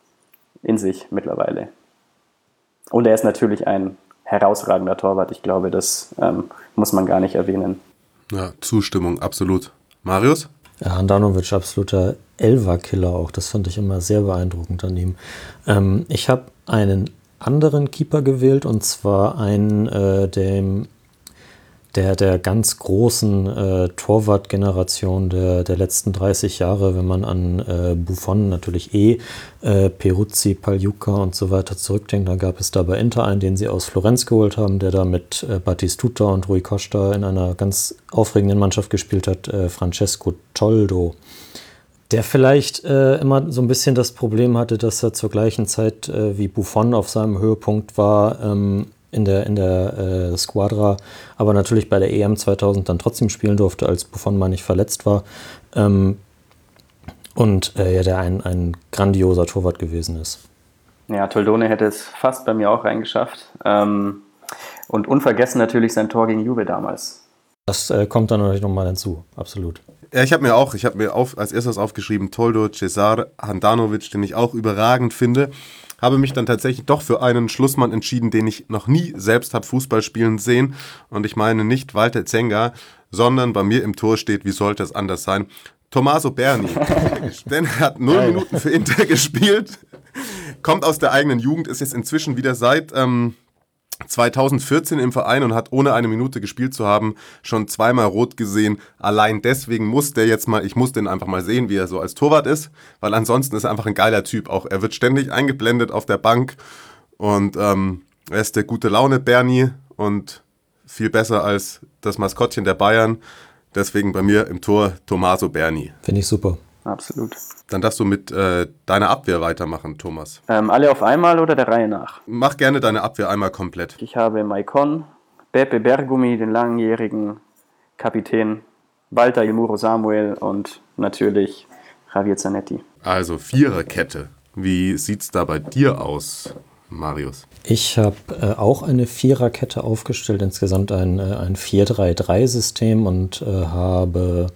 in sich mittlerweile. Und er ist natürlich ein herausragender Torwart, ich glaube, das ähm, muss man gar nicht erwähnen. Ja, Zustimmung, absolut. Marius? Ja, Handanovic, absoluter Elfer-Killer auch. Das fand ich immer sehr beeindruckend an ihm. Ähm, ich habe einen anderen Keeper gewählt, und zwar einen äh, dem, der, der ganz großen äh, Torwart-Generation der, der letzten dreißig Jahre, wenn man an äh, Buffon natürlich eh, äh, Peruzzi, Pagliuca und so weiter zurückdenkt. Dann gab es da bei Inter einen, den sie aus Florenz geholt haben, der da mit äh, Battistuta und Rui Costa in einer ganz aufregenden Mannschaft gespielt hat, äh, Francesco Toldo. Der vielleicht äh, immer so ein bisschen das Problem hatte, dass er zur gleichen Zeit äh, wie Buffon auf seinem Höhepunkt war, ähm, in der, in der äh, Squadra, aber natürlich bei der E M zweitausend dann trotzdem spielen durfte, als Buffon mal nicht verletzt war. Ähm, und äh, ja, der ein, ein grandioser Torwart gewesen ist. Ja, Toldone hätte es fast bei mir auch reingeschafft. Ähm, und unvergessen natürlich sein Tor gegen Juve damals. Das äh, kommt dann natürlich nochmal hinzu, absolut. Ja, ich habe mir auch, ich habe mir auf, als erstes aufgeschrieben, Toldo, Cesar, Handanovic, den ich auch überragend finde. Habe mich dann tatsächlich doch für einen Schlussmann entschieden, den ich noch nie selbst habe Fußball spielen sehen. Und ich meine nicht Walter Zenga, sondern bei mir im Tor steht, wie sollte es anders sein, Tommaso Berni. Denn er hat null Minuten für Inter gespielt, kommt aus der eigenen Jugend, ist jetzt inzwischen wieder seit ähm, zweitausendvierzehn im Verein und hat, ohne eine Minute gespielt zu haben, schon zweimal rot gesehen. Allein deswegen muss der jetzt mal, ich muss den einfach mal sehen, wie er so als Torwart ist, weil ansonsten ist er einfach ein geiler Typ. Auch er wird ständig eingeblendet auf der Bank und ähm, er ist der gute Laune Berni und viel besser als das Maskottchen der Bayern. Deswegen bei mir im Tor Tommaso Berni. Finde ich super. Absolut. Dann darfst du mit äh, deiner Abwehr weitermachen, Thomas. Ähm, alle auf einmal oder der Reihe nach? Mach gerne deine Abwehr einmal komplett. Ich habe Maicon, Beppe Bergomi, den langjährigen Kapitän, Walter Il Muro Samuel und natürlich Javier Zanetti. Also Viererkette. Wie sieht's da bei dir aus, Marius? Ich habe äh, auch eine Viererkette aufgestellt, insgesamt ein, äh, ein vier drei drei System und äh, habe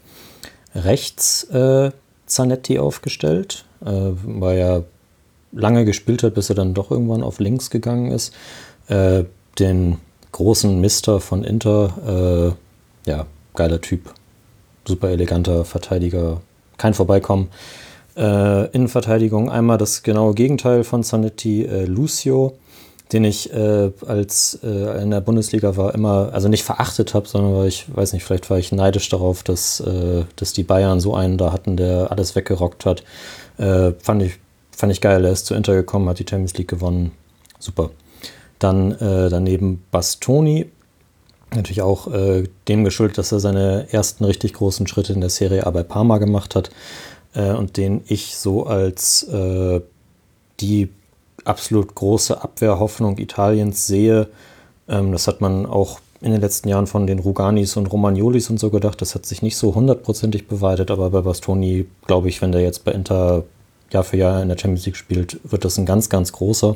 rechts äh, Zanetti aufgestellt, äh, weil er lange gespielt hat, bis er dann doch irgendwann auf links gegangen ist. Äh, den großen Mister von Inter, äh, ja, geiler Typ, super eleganter Verteidiger, kein Vorbeikommen. Äh, Innenverteidigung einmal das genaue Gegenteil von Zanetti, äh, Lucio, den ich äh, als äh, in der Bundesliga war immer, also nicht verachtet habe, sondern weil ich, weiß nicht, vielleicht war ich neidisch darauf, dass, äh, dass die Bayern so einen da hatten, der alles weggerockt hat. Äh, fand ich, fand ich geil, er ist zu Inter gekommen, hat die Champions League gewonnen, super. Dann äh, daneben Bastoni, natürlich auch äh, dem geschuldet, dass er seine ersten richtig großen Schritte in der Serie A bei Parma gemacht hat äh, und den ich so als äh, die absolut große Abwehrhoffnung Italiens sehe. Ähm, das hat man auch in den letzten Jahren von den Ruganis und Romagnolis und so gedacht. Das hat sich nicht so hundertprozentig bewahrheitet, aber bei Bastoni, glaube ich, wenn der jetzt bei Inter Jahr für Jahr in der Champions League spielt, wird das ein ganz, ganz großer.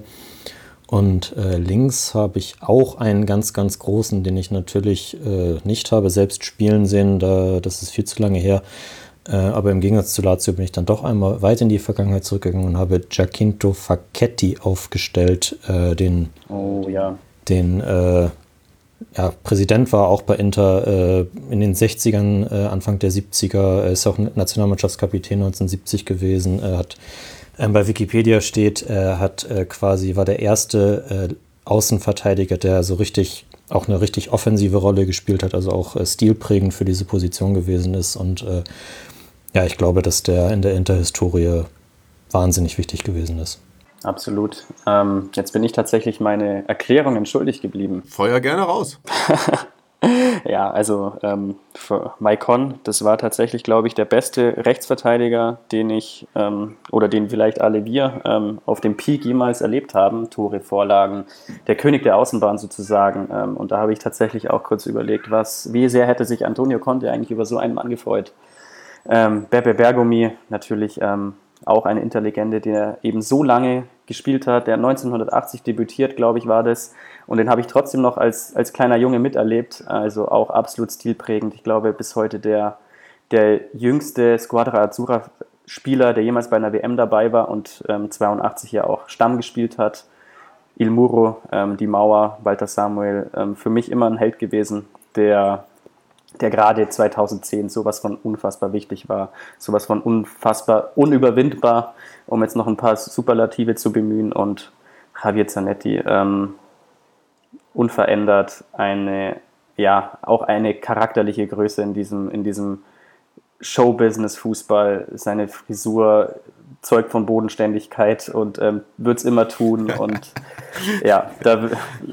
Und äh, links habe ich auch einen ganz, ganz großen, den ich natürlich äh, nicht habe selbst spielen sehen. Da, das ist viel zu lange her. Äh, aber im Gegensatz zu Lazio bin ich dann doch einmal weit in die Vergangenheit zurückgegangen und habe Giacinto Facchetti aufgestellt, äh, den, oh, ja. den äh, ja, Präsident war auch bei Inter äh, in den sechzigern, äh, Anfang der siebziger, ist auch Nationalmannschaftskapitän neunzehnhundertsiebzig gewesen, äh, hat äh, bei Wikipedia steht, er hat äh, quasi, war der erste äh, Außenverteidiger, der so richtig, auch eine richtig offensive Rolle gespielt hat, also auch äh, stilprägend für diese Position gewesen ist und äh, ja, ich glaube, dass der in der Inter-Historie wahnsinnig wichtig gewesen ist. Absolut. Ähm, jetzt bin ich tatsächlich meine Erklärungen schuldig geblieben. Feuer gerne raus. Ja, also ähm, für Maicon, das war tatsächlich, glaube ich, der beste Rechtsverteidiger, den ich ähm, oder den vielleicht alle wir ähm, auf dem Peak jemals erlebt haben. Tore, Vorlagen, der König der Außenbahn sozusagen. Ähm, und da habe ich tatsächlich auch kurz überlegt, was, wie sehr hätte sich Antonio Conte eigentlich über so einen Mann gefreut. Ähm, Beppe Bergomi, natürlich ähm, auch eine Interlegende, der eben so lange gespielt hat, der neunzehnhundertachtzig debütiert, glaube ich, war das. Und den habe ich trotzdem noch als, als kleiner Junge miterlebt, also auch absolut stilprägend. Ich glaube, bis heute der, der jüngste Squadra Azzurra-Spieler, der jemals bei einer W M dabei war und ähm, zweiundachtzig ja auch Stamm gespielt hat. Il Muro, ähm, die Mauer, Walter Samuel, ähm, für mich immer ein Held gewesen, der der gerade zweitausendzehn sowas von unfassbar wichtig war, sowas von unfassbar unüberwindbar, um jetzt noch ein paar Superlative zu bemühen. Und Javier Zanetti, ähm, unverändert, eine, ja, auch eine charakterliche Größe in diesem, in diesem Showbusiness-Fußball. Seine Frisur zeugt von Bodenständigkeit und ähm, wird es immer tun. Und ja, da,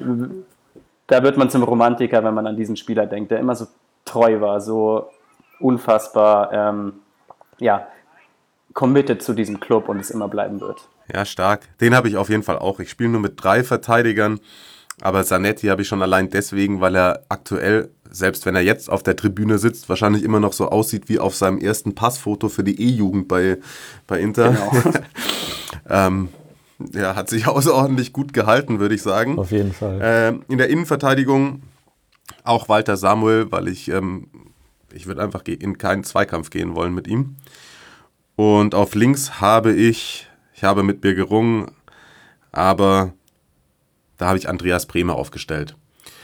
da wird man zum Romantiker, wenn man an diesen Spieler denkt, der immer so treu war, so unfassbar, ähm, ja, committed zu diesem Club und es immer bleiben wird. Ja, stark. Den habe ich auf jeden Fall auch. Ich spiele nur mit drei Verteidigern, aber Zanetti habe ich schon allein deswegen, weil er aktuell, selbst wenn er jetzt auf der Tribüne sitzt, wahrscheinlich immer noch so aussieht wie auf seinem ersten Passfoto für die E-Jugend bei, bei Inter. Genau. ähm, ja, hat sich außerordentlich gut gehalten, würde ich sagen. Auf jeden Fall. Ähm, in der Innenverteidigung auch Walter Samuel, weil ich, ähm, ich würde einfach in keinen Zweikampf gehen wollen mit ihm. Und auf links habe ich, ich habe mit mir gerungen, aber da habe ich Andreas Brehme aufgestellt.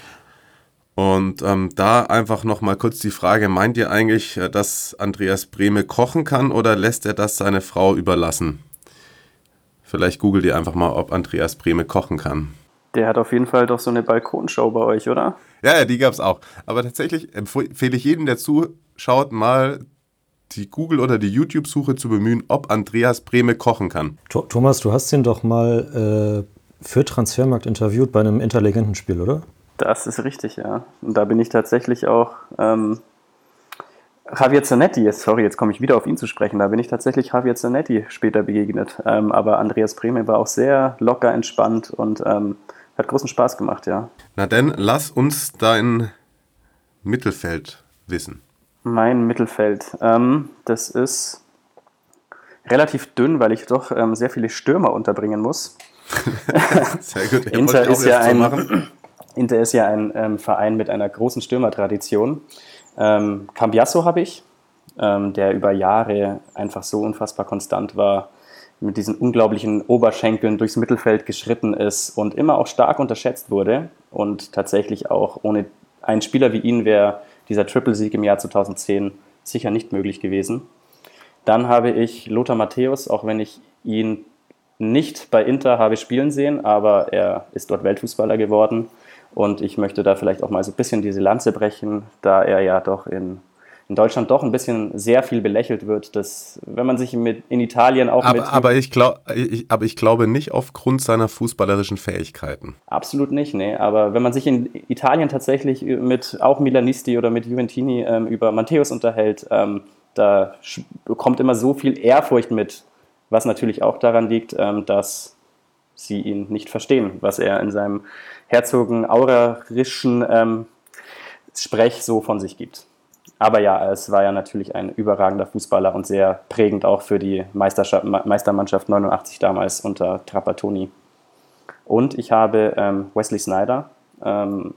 Und ähm, da einfach nochmal kurz die Frage, meint ihr eigentlich, dass Andreas Brehme kochen kann oder lässt er das seine Frau überlassen? Vielleicht googelt ihr einfach mal, ob Andreas Brehme kochen kann. Der hat auf jeden Fall doch so eine Balkonshow bei euch, oder? Ja, ja, die gab es auch. Aber tatsächlich empfehle ich jedem, der zuschaut, mal die Google- oder die YouTube-Suche zu bemühen, ob Andreas Brehme kochen kann. Thomas, du hast ihn doch mal äh, für Transfermarkt interviewt bei einem Interlegendenspiel, oder? Das ist richtig, ja. Und da bin ich tatsächlich auch ähm, Javier Zanetti, sorry, jetzt komme ich wieder auf ihn zu sprechen, da bin ich tatsächlich Javier Zanetti später begegnet. Ähm, aber Andreas Brehme war auch sehr locker, entspannt und ähm, hat großen Spaß gemacht, ja. Na denn, lass uns dein Mittelfeld wissen. Mein Mittelfeld, ähm, das ist relativ dünn, weil ich doch ähm, sehr viele Stürmer unterbringen muss. Sehr gut. Inter ist, ja ein, Inter ist ja ein ähm, Verein mit einer großen Stürmertradition. Ähm, Cambiasso habe ich, ähm, der über Jahre einfach so unfassbar konstant war, mit diesen unglaublichen Oberschenkeln durchs Mittelfeld geschritten ist und immer auch stark unterschätzt wurde. Und tatsächlich auch ohne einen Spieler wie ihn wäre dieser Triple-Sieg im Jahr zweitausendzehn sicher nicht möglich gewesen. Dann habe ich Lothar Matthäus, auch wenn ich ihn nicht bei Inter habe spielen sehen, aber er ist dort Weltfußballer geworden. Und ich möchte da vielleicht auch mal so ein bisschen diese Lanze brechen, da er ja doch in, in Deutschland doch ein bisschen sehr viel belächelt wird, dass wenn man sich mit, in Italien auch aber, mit... Aber ich, glaub, ich, aber ich glaube nicht aufgrund seiner fußballerischen Fähigkeiten. Absolut nicht, nee. Aber wenn man sich in Italien tatsächlich mit auch Milanisti oder mit Juventini ähm, über Matthäus unterhält, ähm, da kommt immer so viel Ehrfurcht mit, was natürlich auch daran liegt, ähm, dass sie ihn nicht verstehen, was er in seinem herzogenaurerischen ähm, Sprech so von sich gibt. Aber ja, es war ja natürlich ein überragender Fußballer und sehr prägend auch für die Meisterschaft, Meistermannschaft neunundachtzig damals unter Trapattoni. Und ich habe ähm, Wesley Sneijder, ähm,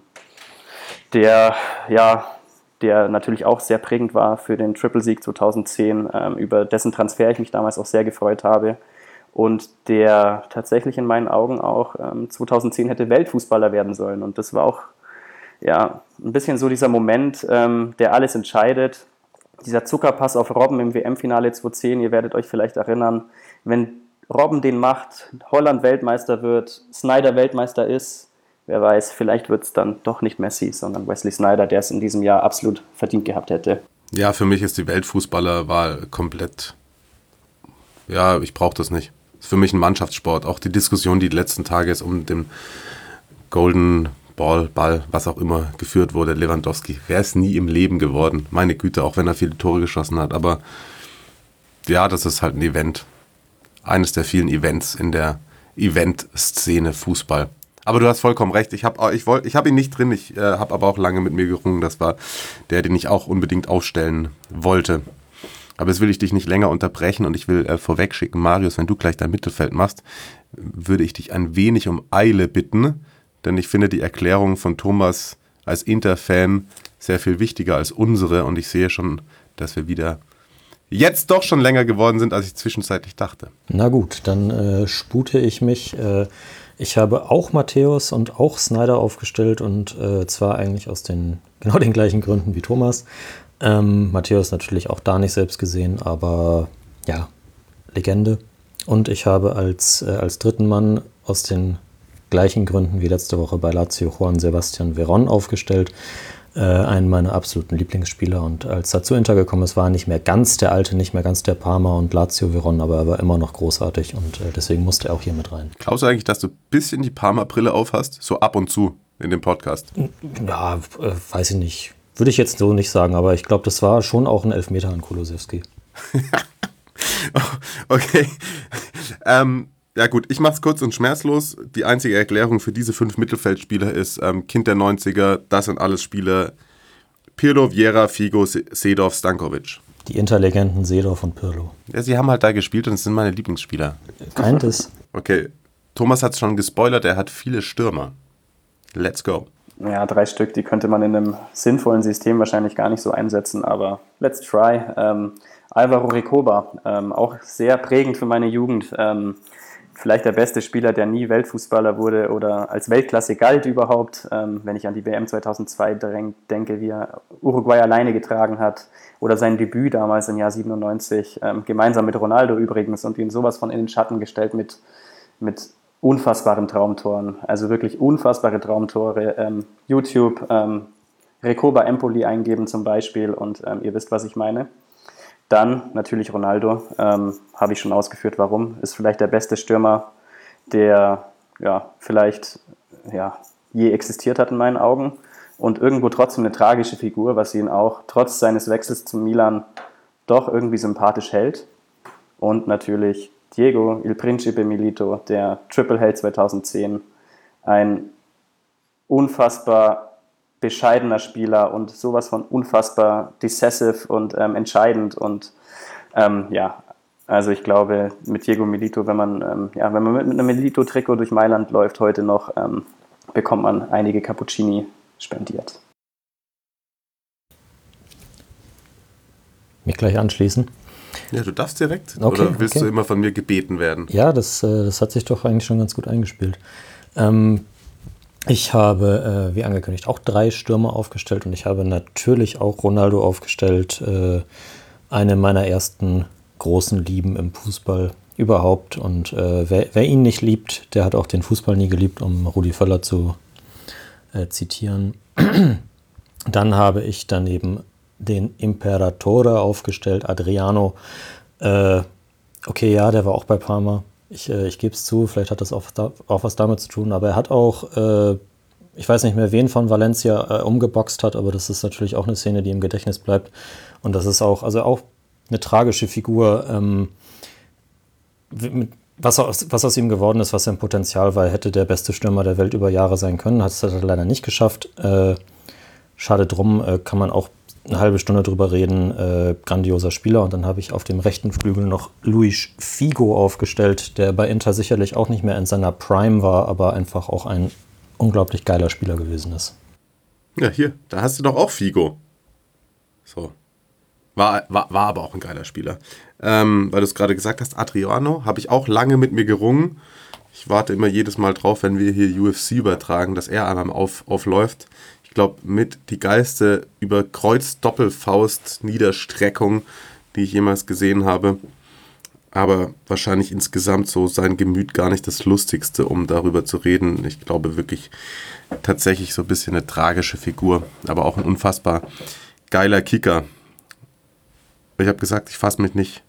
der ja, der natürlich auch sehr prägend war für den Triple-Sieg zweitausendzehn, ähm, über dessen Transfer ich mich damals auch sehr gefreut habe. Und der tatsächlich in meinen Augen auch ähm, zweitausendzehn hätte Weltfußballer werden sollen. Und das war auch ja, ein bisschen so dieser Moment, ähm, der alles entscheidet. Dieser Zuckerpass auf Robben im W M-Finale zweitausendzehn, ihr werdet euch vielleicht erinnern, wenn Robben den macht, Holland Weltmeister wird, Sneijder Weltmeister ist, wer weiß, vielleicht wird es dann doch nicht Messi, sondern Wesley Sneijder, der es in diesem Jahr absolut verdient gehabt hätte. Ja, für mich ist die Weltfußballerwahl komplett ja, ich brauche das nicht. Das ist für mich ein Mannschaftssport. Auch die Diskussion, die die letzten Tage jetzt um den Golden Ball, Ball, was auch immer geführt wurde, Lewandowski, wäre es nie im Leben geworden. Meine Güte, auch wenn er viele Tore geschossen hat. Aber ja, das ist halt ein Event. Eines der vielen Events in der Event-Szene Fußball. Aber du hast vollkommen recht. Ich habe ich wollt, ich hab ihn nicht drin. Ich äh, habe aber auch lange mit mir gerungen. Das war der, den ich auch unbedingt aufstellen wollte. Aber jetzt will ich dich nicht länger unterbrechen und ich will äh, vorweg schicken, Marius, wenn du gleich dein Mittelfeld machst, würde ich dich ein wenig um Eile bitten, denn ich finde die Erklärung von Thomas als Inter-Fan sehr viel wichtiger als unsere und ich sehe schon, dass wir wieder jetzt doch schon länger geworden sind, als ich zwischenzeitlich dachte. Na gut, dann äh, spute ich mich. Äh, ich habe auch Matthäus und auch Sneijder aufgestellt und äh, zwar eigentlich aus den genau den gleichen Gründen wie Thomas. Ähm, Matthäus natürlich auch da nicht selbst gesehen, aber ja, Legende. Und ich habe als, äh, als dritten Mann aus den gleichen Gründen wie letzte Woche bei Lazio Juan Sebastian Veron aufgestellt. Äh, einen meiner absoluten Lieblingsspieler. Und als er zu Inter gekommen ist, war er nicht mehr ganz der Alte, nicht mehr ganz der Parma und Lazio Veron, aber er war immer noch großartig und äh, deswegen musste er auch hier mit rein. Glaubst du eigentlich, dass du ein bisschen die Parma-Brille aufhast? So ab und zu in dem Podcast? Ja, äh, weiß ich nicht. Würde ich jetzt so nicht sagen, aber ich glaube, das war schon auch ein Elfmeter an Kulusewski. Okay. Ähm, ja gut, ich mach's kurz und schmerzlos. Die einzige Erklärung für diese fünf Mittelfeldspieler ist ähm, Kind der neunziger, das sind alles Spieler. Pirlo, Vieira, Figo, Seedorf, Stankovic. Die Interlegenden Seedorf und Pirlo. Ja, sie haben halt da gespielt und es sind meine Lieblingsspieler. Keint es. Okay, Thomas hat es schon gespoilert, er hat viele Stürmer. Let's go. Ja, drei Stück, die könnte man in einem sinnvollen System wahrscheinlich gar nicht so einsetzen, aber let's try. Ähm, Alvaro Recoba, ähm, auch sehr prägend für meine Jugend. Ähm, vielleicht der beste Spieler, der nie Weltfußballer wurde oder als Weltklasse galt überhaupt. Ähm, wenn ich an die W M zweitausendzwei denke, wie er Uruguay alleine getragen hat oder sein Debüt damals im Jahr siebenundneunzig, ähm, gemeinsam mit Ronaldo übrigens und ihn sowas von in den Schatten gestellt mit, mit unfassbaren Traumtoren, also wirklich unfassbare Traumtore. Ähm, YouTube, ähm, Recoba Empoli eingeben zum Beispiel und ähm, ihr wisst, was ich meine. Dann natürlich Ronaldo, ähm, habe ich schon ausgeführt, warum. Ist vielleicht der beste Stürmer, der ja, vielleicht ja, je existiert hat in meinen Augen und irgendwo trotzdem eine tragische Figur, was ihn auch trotz seines Wechsels zum Milan doch irgendwie sympathisch hält. Und natürlich Diego Il Principe Milito, der Triple-Held zweitausendzehn, ein unfassbar bescheidener Spieler und sowas von unfassbar decisive und ähm, entscheidend und ähm, ja, also ich glaube mit Diego Milito, wenn man ähm, ja, wenn man mit, mit einem Milito-Trikot durch Mailand läuft heute noch, ähm, bekommt man einige Cappuccini spendiert. Mich gleich anschließen. Ja, du darfst direkt. Okay, oder willst okay. du immer von mir gebeten werden? Ja, das, äh, das hat sich doch eigentlich schon ganz gut eingespielt. Ähm, ich habe, äh, wie angekündigt, auch drei Stürmer aufgestellt und ich habe natürlich auch Ronaldo aufgestellt. Äh, eine meiner ersten großen Lieben im Fußball überhaupt. Und äh, wer, wer ihn nicht liebt, der hat auch den Fußball nie geliebt, um Rudi Völler zu äh, zitieren. Dann habe ich daneben den Imperatore aufgestellt, Adriano. Äh, okay, ja, der war auch bei Parma. Ich, äh, ich gebe es zu, vielleicht hat das auch, da, auch was damit zu tun, aber er hat auch, äh, ich weiß nicht mehr, wen von Valencia äh, umgeboxt hat, aber das ist natürlich auch eine Szene, die im Gedächtnis bleibt. Und das ist auch, also auch eine tragische Figur, ähm, mit, was, aus, was aus ihm geworden ist, was sein Potenzial war. Er hätte der beste Stürmer der Welt über Jahre sein können, hat es leider nicht geschafft. Äh, schade drum, äh, kann man auch eine halbe Stunde drüber reden, äh, grandioser Spieler. Und dann habe ich auf dem rechten Flügel noch Luis Figo aufgestellt, der bei Inter sicherlich auch nicht mehr in seiner Prime war, aber einfach auch ein unglaublich geiler Spieler gewesen ist. Ja, hier, da hast du doch auch Figo. So. War, war, war aber auch ein geiler Spieler. Ähm, weil du es gerade gesagt hast, Adriano, habe ich auch lange mit mir gerungen. Ich warte immer jedes Mal drauf, wenn wir hier U F C übertragen, dass er einmal auf, aufläuft. Ich glaube, mit die geilste über Kreuz-Doppelfaust-Niederstreckung, die ich jemals gesehen habe. Aber wahrscheinlich insgesamt so sein Gemüt gar nicht das Lustigste, um darüber zu reden. Ich glaube wirklich tatsächlich so ein bisschen eine tragische Figur, aber auch ein unfassbar geiler Kicker. Ich habe gesagt, ich fasse mich nicht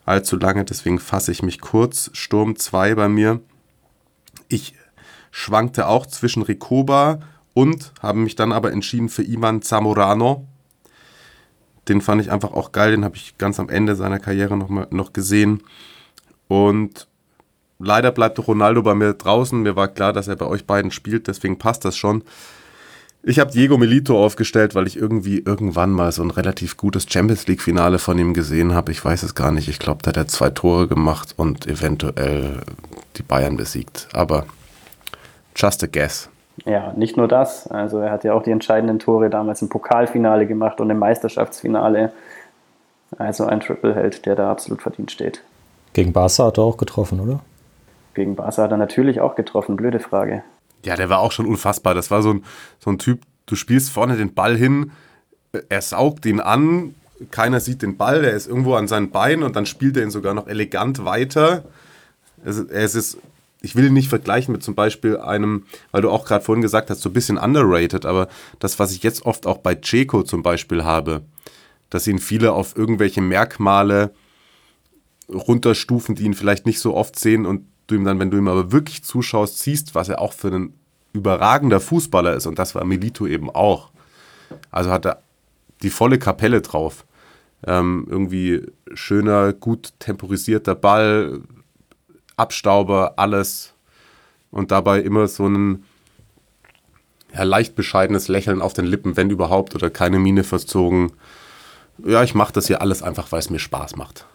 allzu lange, deswegen fasse ich mich kurz. Sturm zwei bei mir. Ich schwankte auch zwischen Recoba und habe mich dann aber entschieden für Ivan Zamorano. Den fand ich einfach auch geil, den habe ich ganz am Ende seiner Karriere noch, mal, noch gesehen. Und leider bleibt Ronaldo bei mir draußen. Mir war klar, dass er bei euch beiden spielt, deswegen passt das schon. Ich habe Diego Milito aufgestellt, weil ich irgendwie irgendwann mal so ein relativ gutes Champions-League-Finale von ihm gesehen habe. Ich weiß es gar nicht. Ich glaube, da hat er zwei Tore gemacht und eventuell die Bayern besiegt. Aber just a guess. Ja, nicht nur das. Also er hat ja auch die entscheidenden Tore damals im Pokalfinale gemacht und im Meisterschaftsfinale. Also ein Triple-Held, der da absolut verdient steht. Gegen Barca hat er auch getroffen, oder? Gegen Barca hat er natürlich auch getroffen. Blöde Frage. Ja, der war auch schon unfassbar. Das war so ein, so ein Typ, du spielst vorne den Ball hin, er saugt ihn an, keiner sieht den Ball, der ist irgendwo an seinen Beinen und dann spielt er ihn sogar noch elegant weiter. Es, es ist, ich will ihn nicht vergleichen mit zum Beispiel einem, weil du auch gerade vorhin gesagt hast, so ein bisschen underrated, aber das, was ich jetzt oft auch bei Dzeko zum Beispiel habe, dass ihn viele auf irgendwelche Merkmale runterstufen, die ihn vielleicht nicht so oft sehen und du ihm dann, wenn du ihm aber wirklich zuschaust, siehst, was er auch für ein überragender Fußballer ist. Und das war Milito eben auch. Also hat er die volle Kapelle drauf. Ähm, irgendwie schöner, gut temporisierter Ball, Abstauber, alles. Und dabei immer so ein ja, leicht bescheidenes Lächeln auf den Lippen, wenn überhaupt, oder keine Miene verzogen. Ja, ich mache das hier alles einfach, weil es mir Spaß macht.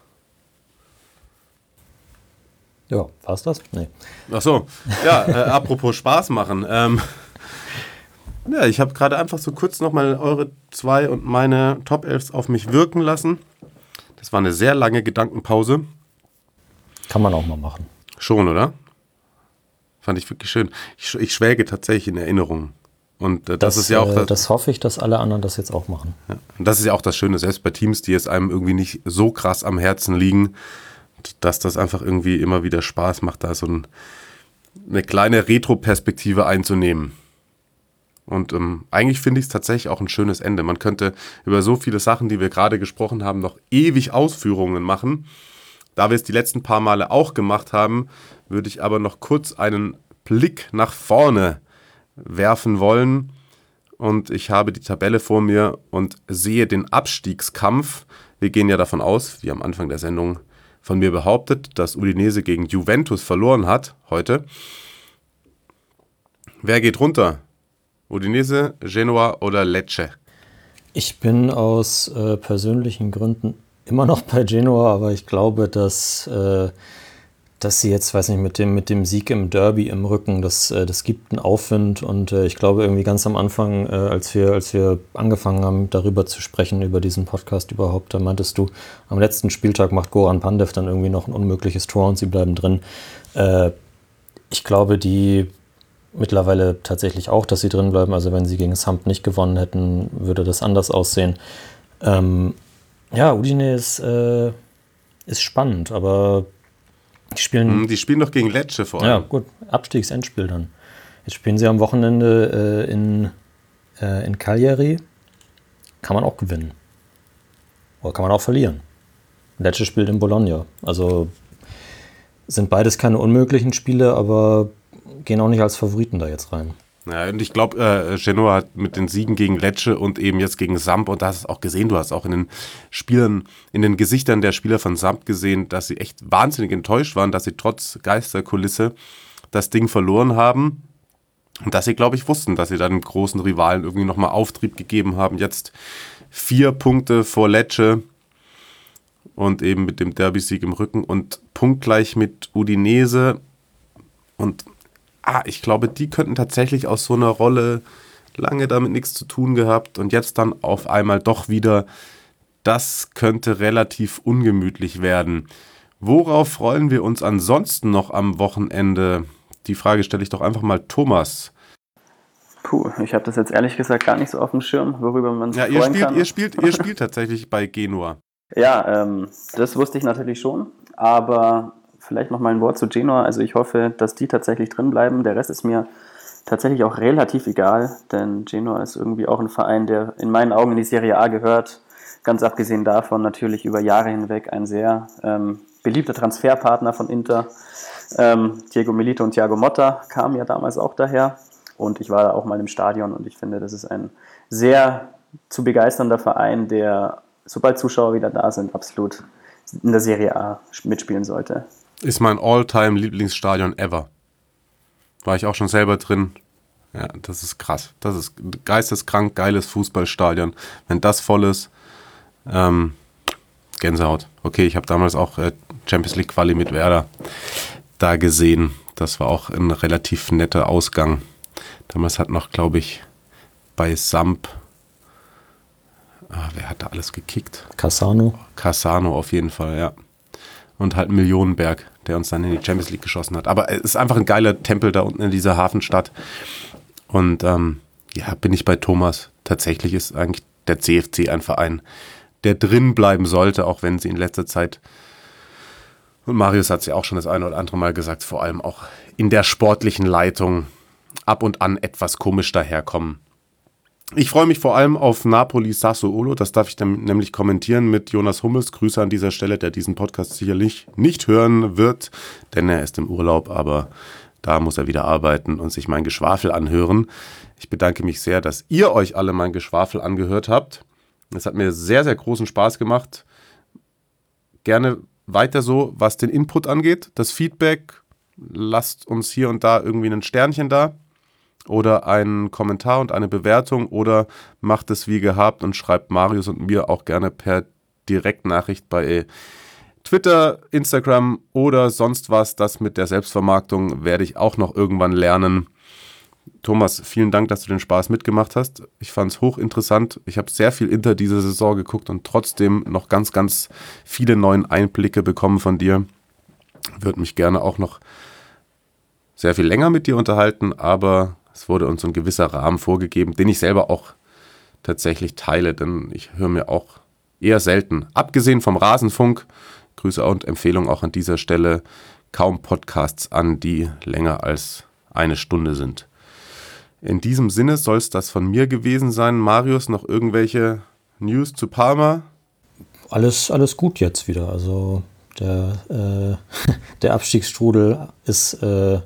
Ja, war's das? Nee. Ach so, ja, äh, apropos Spaß machen. Ähm, ja, ich habe gerade einfach so kurz nochmal eure zwei und meine Top elf auf mich wirken lassen. Das war eine sehr lange Gedankenpause. Kann man auch mal machen. Schon, oder? Fand ich wirklich schön. Ich, ich schwelge tatsächlich in Erinnerung. Und äh, das, das ist ja auch das, äh, das hoffe ich, dass alle anderen das jetzt auch machen. Ja, und das ist ja auch das Schöne, selbst bei Teams, die jetzt einem irgendwie nicht so krass am Herzen liegen, dass das einfach irgendwie immer wieder Spaß macht, da so ein, eine kleine Retro-Perspektive einzunehmen. Und ähm, eigentlich finde ich es tatsächlich auch ein schönes Ende. Man könnte über so viele Sachen, die wir gerade gesprochen haben, noch ewig Ausführungen machen. Da wir es die letzten paar Male auch gemacht haben, würde ich aber noch kurz einen Blick nach vorne werfen wollen. Und ich habe die Tabelle vor mir und sehe den Abstiegskampf. Wir gehen ja davon aus, wie am Anfang der Sendung von mir behauptet, dass Udinese gegen Juventus verloren hat heute. Wer geht runter? Udinese, Genoa oder Lecce? Ich bin aus äh, persönlichen Gründen immer noch bei Genoa, aber ich glaube, dass, äh, dass sie jetzt, weiß nicht, mit dem, mit dem Sieg im Derby im Rücken, das, äh, das gibt einen Aufwind und äh, ich glaube irgendwie ganz am Anfang, äh, als wir, als wir angefangen haben, darüber zu sprechen, über diesen Podcast überhaupt, da meintest du, am letzten Spieltag macht Goran Pandev dann irgendwie noch ein unmögliches Tor und sie bleiben drin. Äh, ich glaube, die mittlerweile tatsächlich auch, dass sie drin bleiben, also wenn sie gegen Samp nicht gewonnen hätten, würde das anders aussehen. Ähm, ja, Udine ist, äh, ist spannend, aber die spielen... Die spielen doch gegen Lecce vor allem. Ja, gut, Abstiegsendspiel dann. Jetzt spielen sie am Wochenende äh, in, äh, in Cagliari. Kann man auch gewinnen. Oder kann man auch verlieren. Lecce spielt in Bologna. Also sind beides keine unmöglichen Spiele, aber gehen auch nicht als Favoriten da jetzt rein. Ja, und ich glaube, äh, Genoa hat mit den Siegen gegen Lecce und eben jetzt gegen Samp, und da hast du es auch gesehen, du hast auch in den Spielern, in den Gesichtern der Spieler von Samp gesehen, dass sie echt wahnsinnig enttäuscht waren, dass sie trotz Geisterkulisse das Ding verloren haben und dass sie, glaube ich, wussten, dass sie dann dem großen Rivalen irgendwie nochmal Auftrieb gegeben haben. Jetzt vier Punkte vor Lecce und eben mit dem Derby-Sieg im Rücken und punktgleich mit Udinese. Und ah, ich glaube, die könnten tatsächlich aus so einer Rolle lange damit nichts zu tun gehabt und jetzt dann auf einmal doch wieder, das könnte relativ ungemütlich werden. Worauf freuen wir uns ansonsten noch am Wochenende? Die Frage stelle ich doch einfach mal Thomas. Puh, ich habe das jetzt ehrlich gesagt gar nicht so auf dem Schirm, worüber man sich ja, ihr freuen spielt, kann. Ihr spielt, ihr spielt tatsächlich bei Genua. Ja, ähm, das wusste ich natürlich schon, aber vielleicht noch mal ein Wort zu Genoa. Also ich hoffe, dass die tatsächlich drin bleiben. Der Rest ist mir tatsächlich auch relativ egal, denn Genoa ist irgendwie auch ein Verein, der in meinen Augen in die Serie A gehört. ganz abgesehen davon natürlich über Jahre hinweg ein sehr ähm, beliebter Transferpartner von Inter. Ähm, Diego Milito und Thiago Motta kamen ja damals auch daher und ich war da auch mal im Stadion und ich finde, das ist ein sehr zu begeisternder Verein, der, sobald Zuschauer wieder da sind, absolut in der Serie A mitspielen sollte. Ist mein All-Time-Lieblingsstadion ever. War ich auch schon selber drin. Ja, das ist krass. Das ist geisteskrank geiles Fußballstadion. Wenn das voll ist, ähm, Gänsehaut. Okay, ich habe damals auch äh, Champions League Quali mit Werder da gesehen. Das war auch ein relativ netter Ausgang. Damals hat noch, glaube ich, bei Samp, ah, wer hat da alles gekickt? Cassano. Cassano auf jeden Fall, ja. Und halt Millionenberg, der uns dann in die Champions League geschossen hat. Aber es ist einfach ein geiler Tempel da unten in dieser Hafenstadt. Und ähm, ja, bin ich bei Thomas. Tatsächlich ist eigentlich der C F C ein Verein, der drin bleiben sollte, auch wenn sie in letzter Zeit, und Marius hat es ja auch schon das eine oder andere Mal gesagt, vor allem auch in der sportlichen Leitung ab und an etwas komisch daherkommen. Ich freue mich vor allem auf Napoli Sassuolo, das darf ich dann nämlich kommentieren mit Jonas Hummels. Grüße an dieser Stelle, der diesen Podcast sicherlich nicht hören wird, denn er ist im Urlaub, aber da muss er wieder arbeiten und sich mein Geschwafel anhören. Ich bedanke mich sehr, dass ihr euch alle mein Geschwafel angehört habt. Es hat mir sehr, sehr großen Spaß gemacht. Gerne weiter so, was den Input angeht, das Feedback. Lasst uns hier und da irgendwie ein Sternchen da. Oder einen Kommentar und eine Bewertung oder macht es wie gehabt und schreibt Marius und mir auch gerne per Direktnachricht bei Twitter, Instagram oder sonst was. Das mit der Selbstvermarktung werde ich auch noch irgendwann lernen. Thomas, vielen Dank, dass du den Spaß mitgemacht hast. Ich fand es hochinteressant. Ich habe sehr viel Inter diese Saison geguckt und trotzdem noch ganz, ganz viele neue Einblicke bekommen von dir. Würde mich gerne auch noch sehr viel länger mit dir unterhalten, aber es wurde uns ein gewisser Rahmen vorgegeben, den ich selber auch tatsächlich teile, denn ich höre mir auch eher selten, abgesehen vom Rasenfunk, Grüße und Empfehlung auch an dieser Stelle, kaum Podcasts an, die länger als eine Stunde sind. In diesem Sinne soll es das von mir gewesen sein. Marius, noch irgendwelche News zu Parma? Alles, alles gut jetzt wieder. Also der, äh, der Abstiegsstrudel ist... Äh,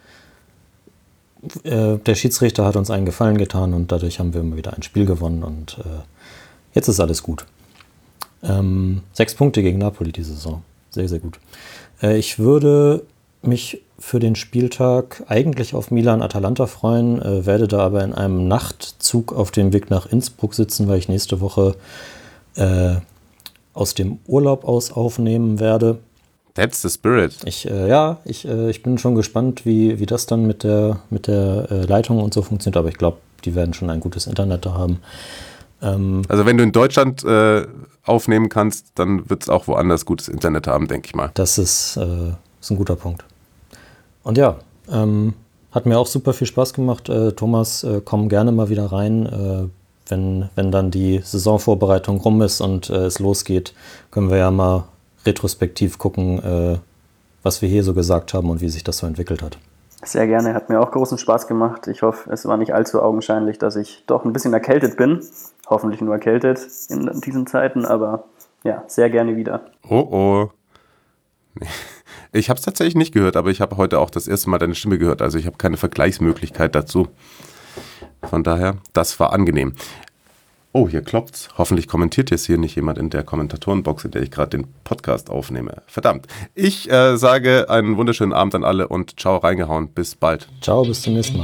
Der Schiedsrichter hat uns einen Gefallen getan und dadurch haben wir immer wieder ein Spiel gewonnen und äh, jetzt ist alles gut. Ähm, sechs Punkte gegen Napoli diese Saison. Sehr, sehr gut. Äh, ich würde mich für den Spieltag eigentlich auf Milan-Atalanta freuen, äh, werde da aber in einem Nachtzug auf dem Weg nach Innsbruck sitzen, weil ich nächste Woche äh, aus dem Urlaub aus aufnehmen werde. That's the spirit. Ich, äh, ja, ich, äh, ich bin schon gespannt, wie, wie das dann mit der, mit der äh, Leitung und so funktioniert, aber ich glaube, die werden schon ein gutes Internet da haben. Ähm, also wenn du in Deutschland äh, aufnehmen kannst, dann wird es auch woanders gutes Internet haben, denke ich mal. Das ist, äh, ist ein guter Punkt. Und ja, ähm, hat mir auch super viel Spaß gemacht. Äh, Thomas, äh, komm gerne mal wieder rein. Äh, wenn, wenn dann die Saisonvorbereitung rum ist und äh, es losgeht, können wir ja mal retrospektiv gucken, äh, was wir hier so gesagt haben und wie sich das so entwickelt hat. Sehr gerne, hat mir auch großen Spaß gemacht. Ich hoffe, es war nicht allzu augenscheinlich, dass ich doch ein bisschen erkältet bin. Hoffentlich nur erkältet in diesen Zeiten, aber ja, sehr gerne wieder. Oh oh. Ich habe es tatsächlich nicht gehört, aber ich habe heute auch das erste Mal deine Stimme gehört, also ich habe keine Vergleichsmöglichkeit dazu. Von daher, das war angenehm. Oh, hier klopft's. Hoffentlich kommentiert jetzt hier nicht jemand in der Kommentatorenbox, in der ich gerade den Podcast aufnehme. Verdammt. Ich äh, sage einen wunderschönen Abend an alle und ciao, reingehauen. Bis bald. Ciao, bis zum nächsten Mal.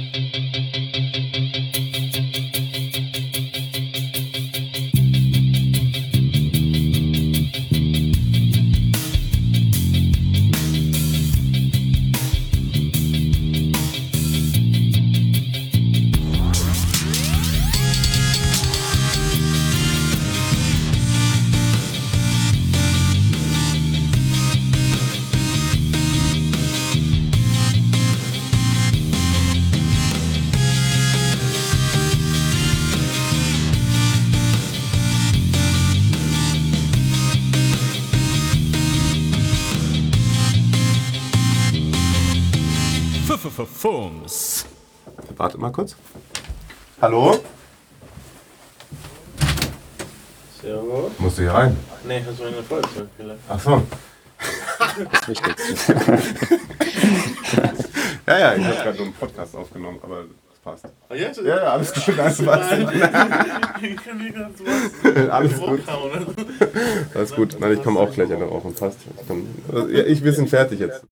Fums. Warte mal kurz. Hallo? Servus. Musst du hier rein? Nee, hast du eine Feuerzeug vielleicht? Ach so. Das Wichtigste. Ja, ja, ich habe gerade so einen Podcast aufgenommen, aber das passt. Ah, jetzt? Ja, ja, alles gut, alles passt. Ich kann nicht ganz was. Alles gut. Alles gut. Nein, ich komme auch gleich einfach auf und passt. Ich, komm, also, ja, ich, wir sind fertig jetzt.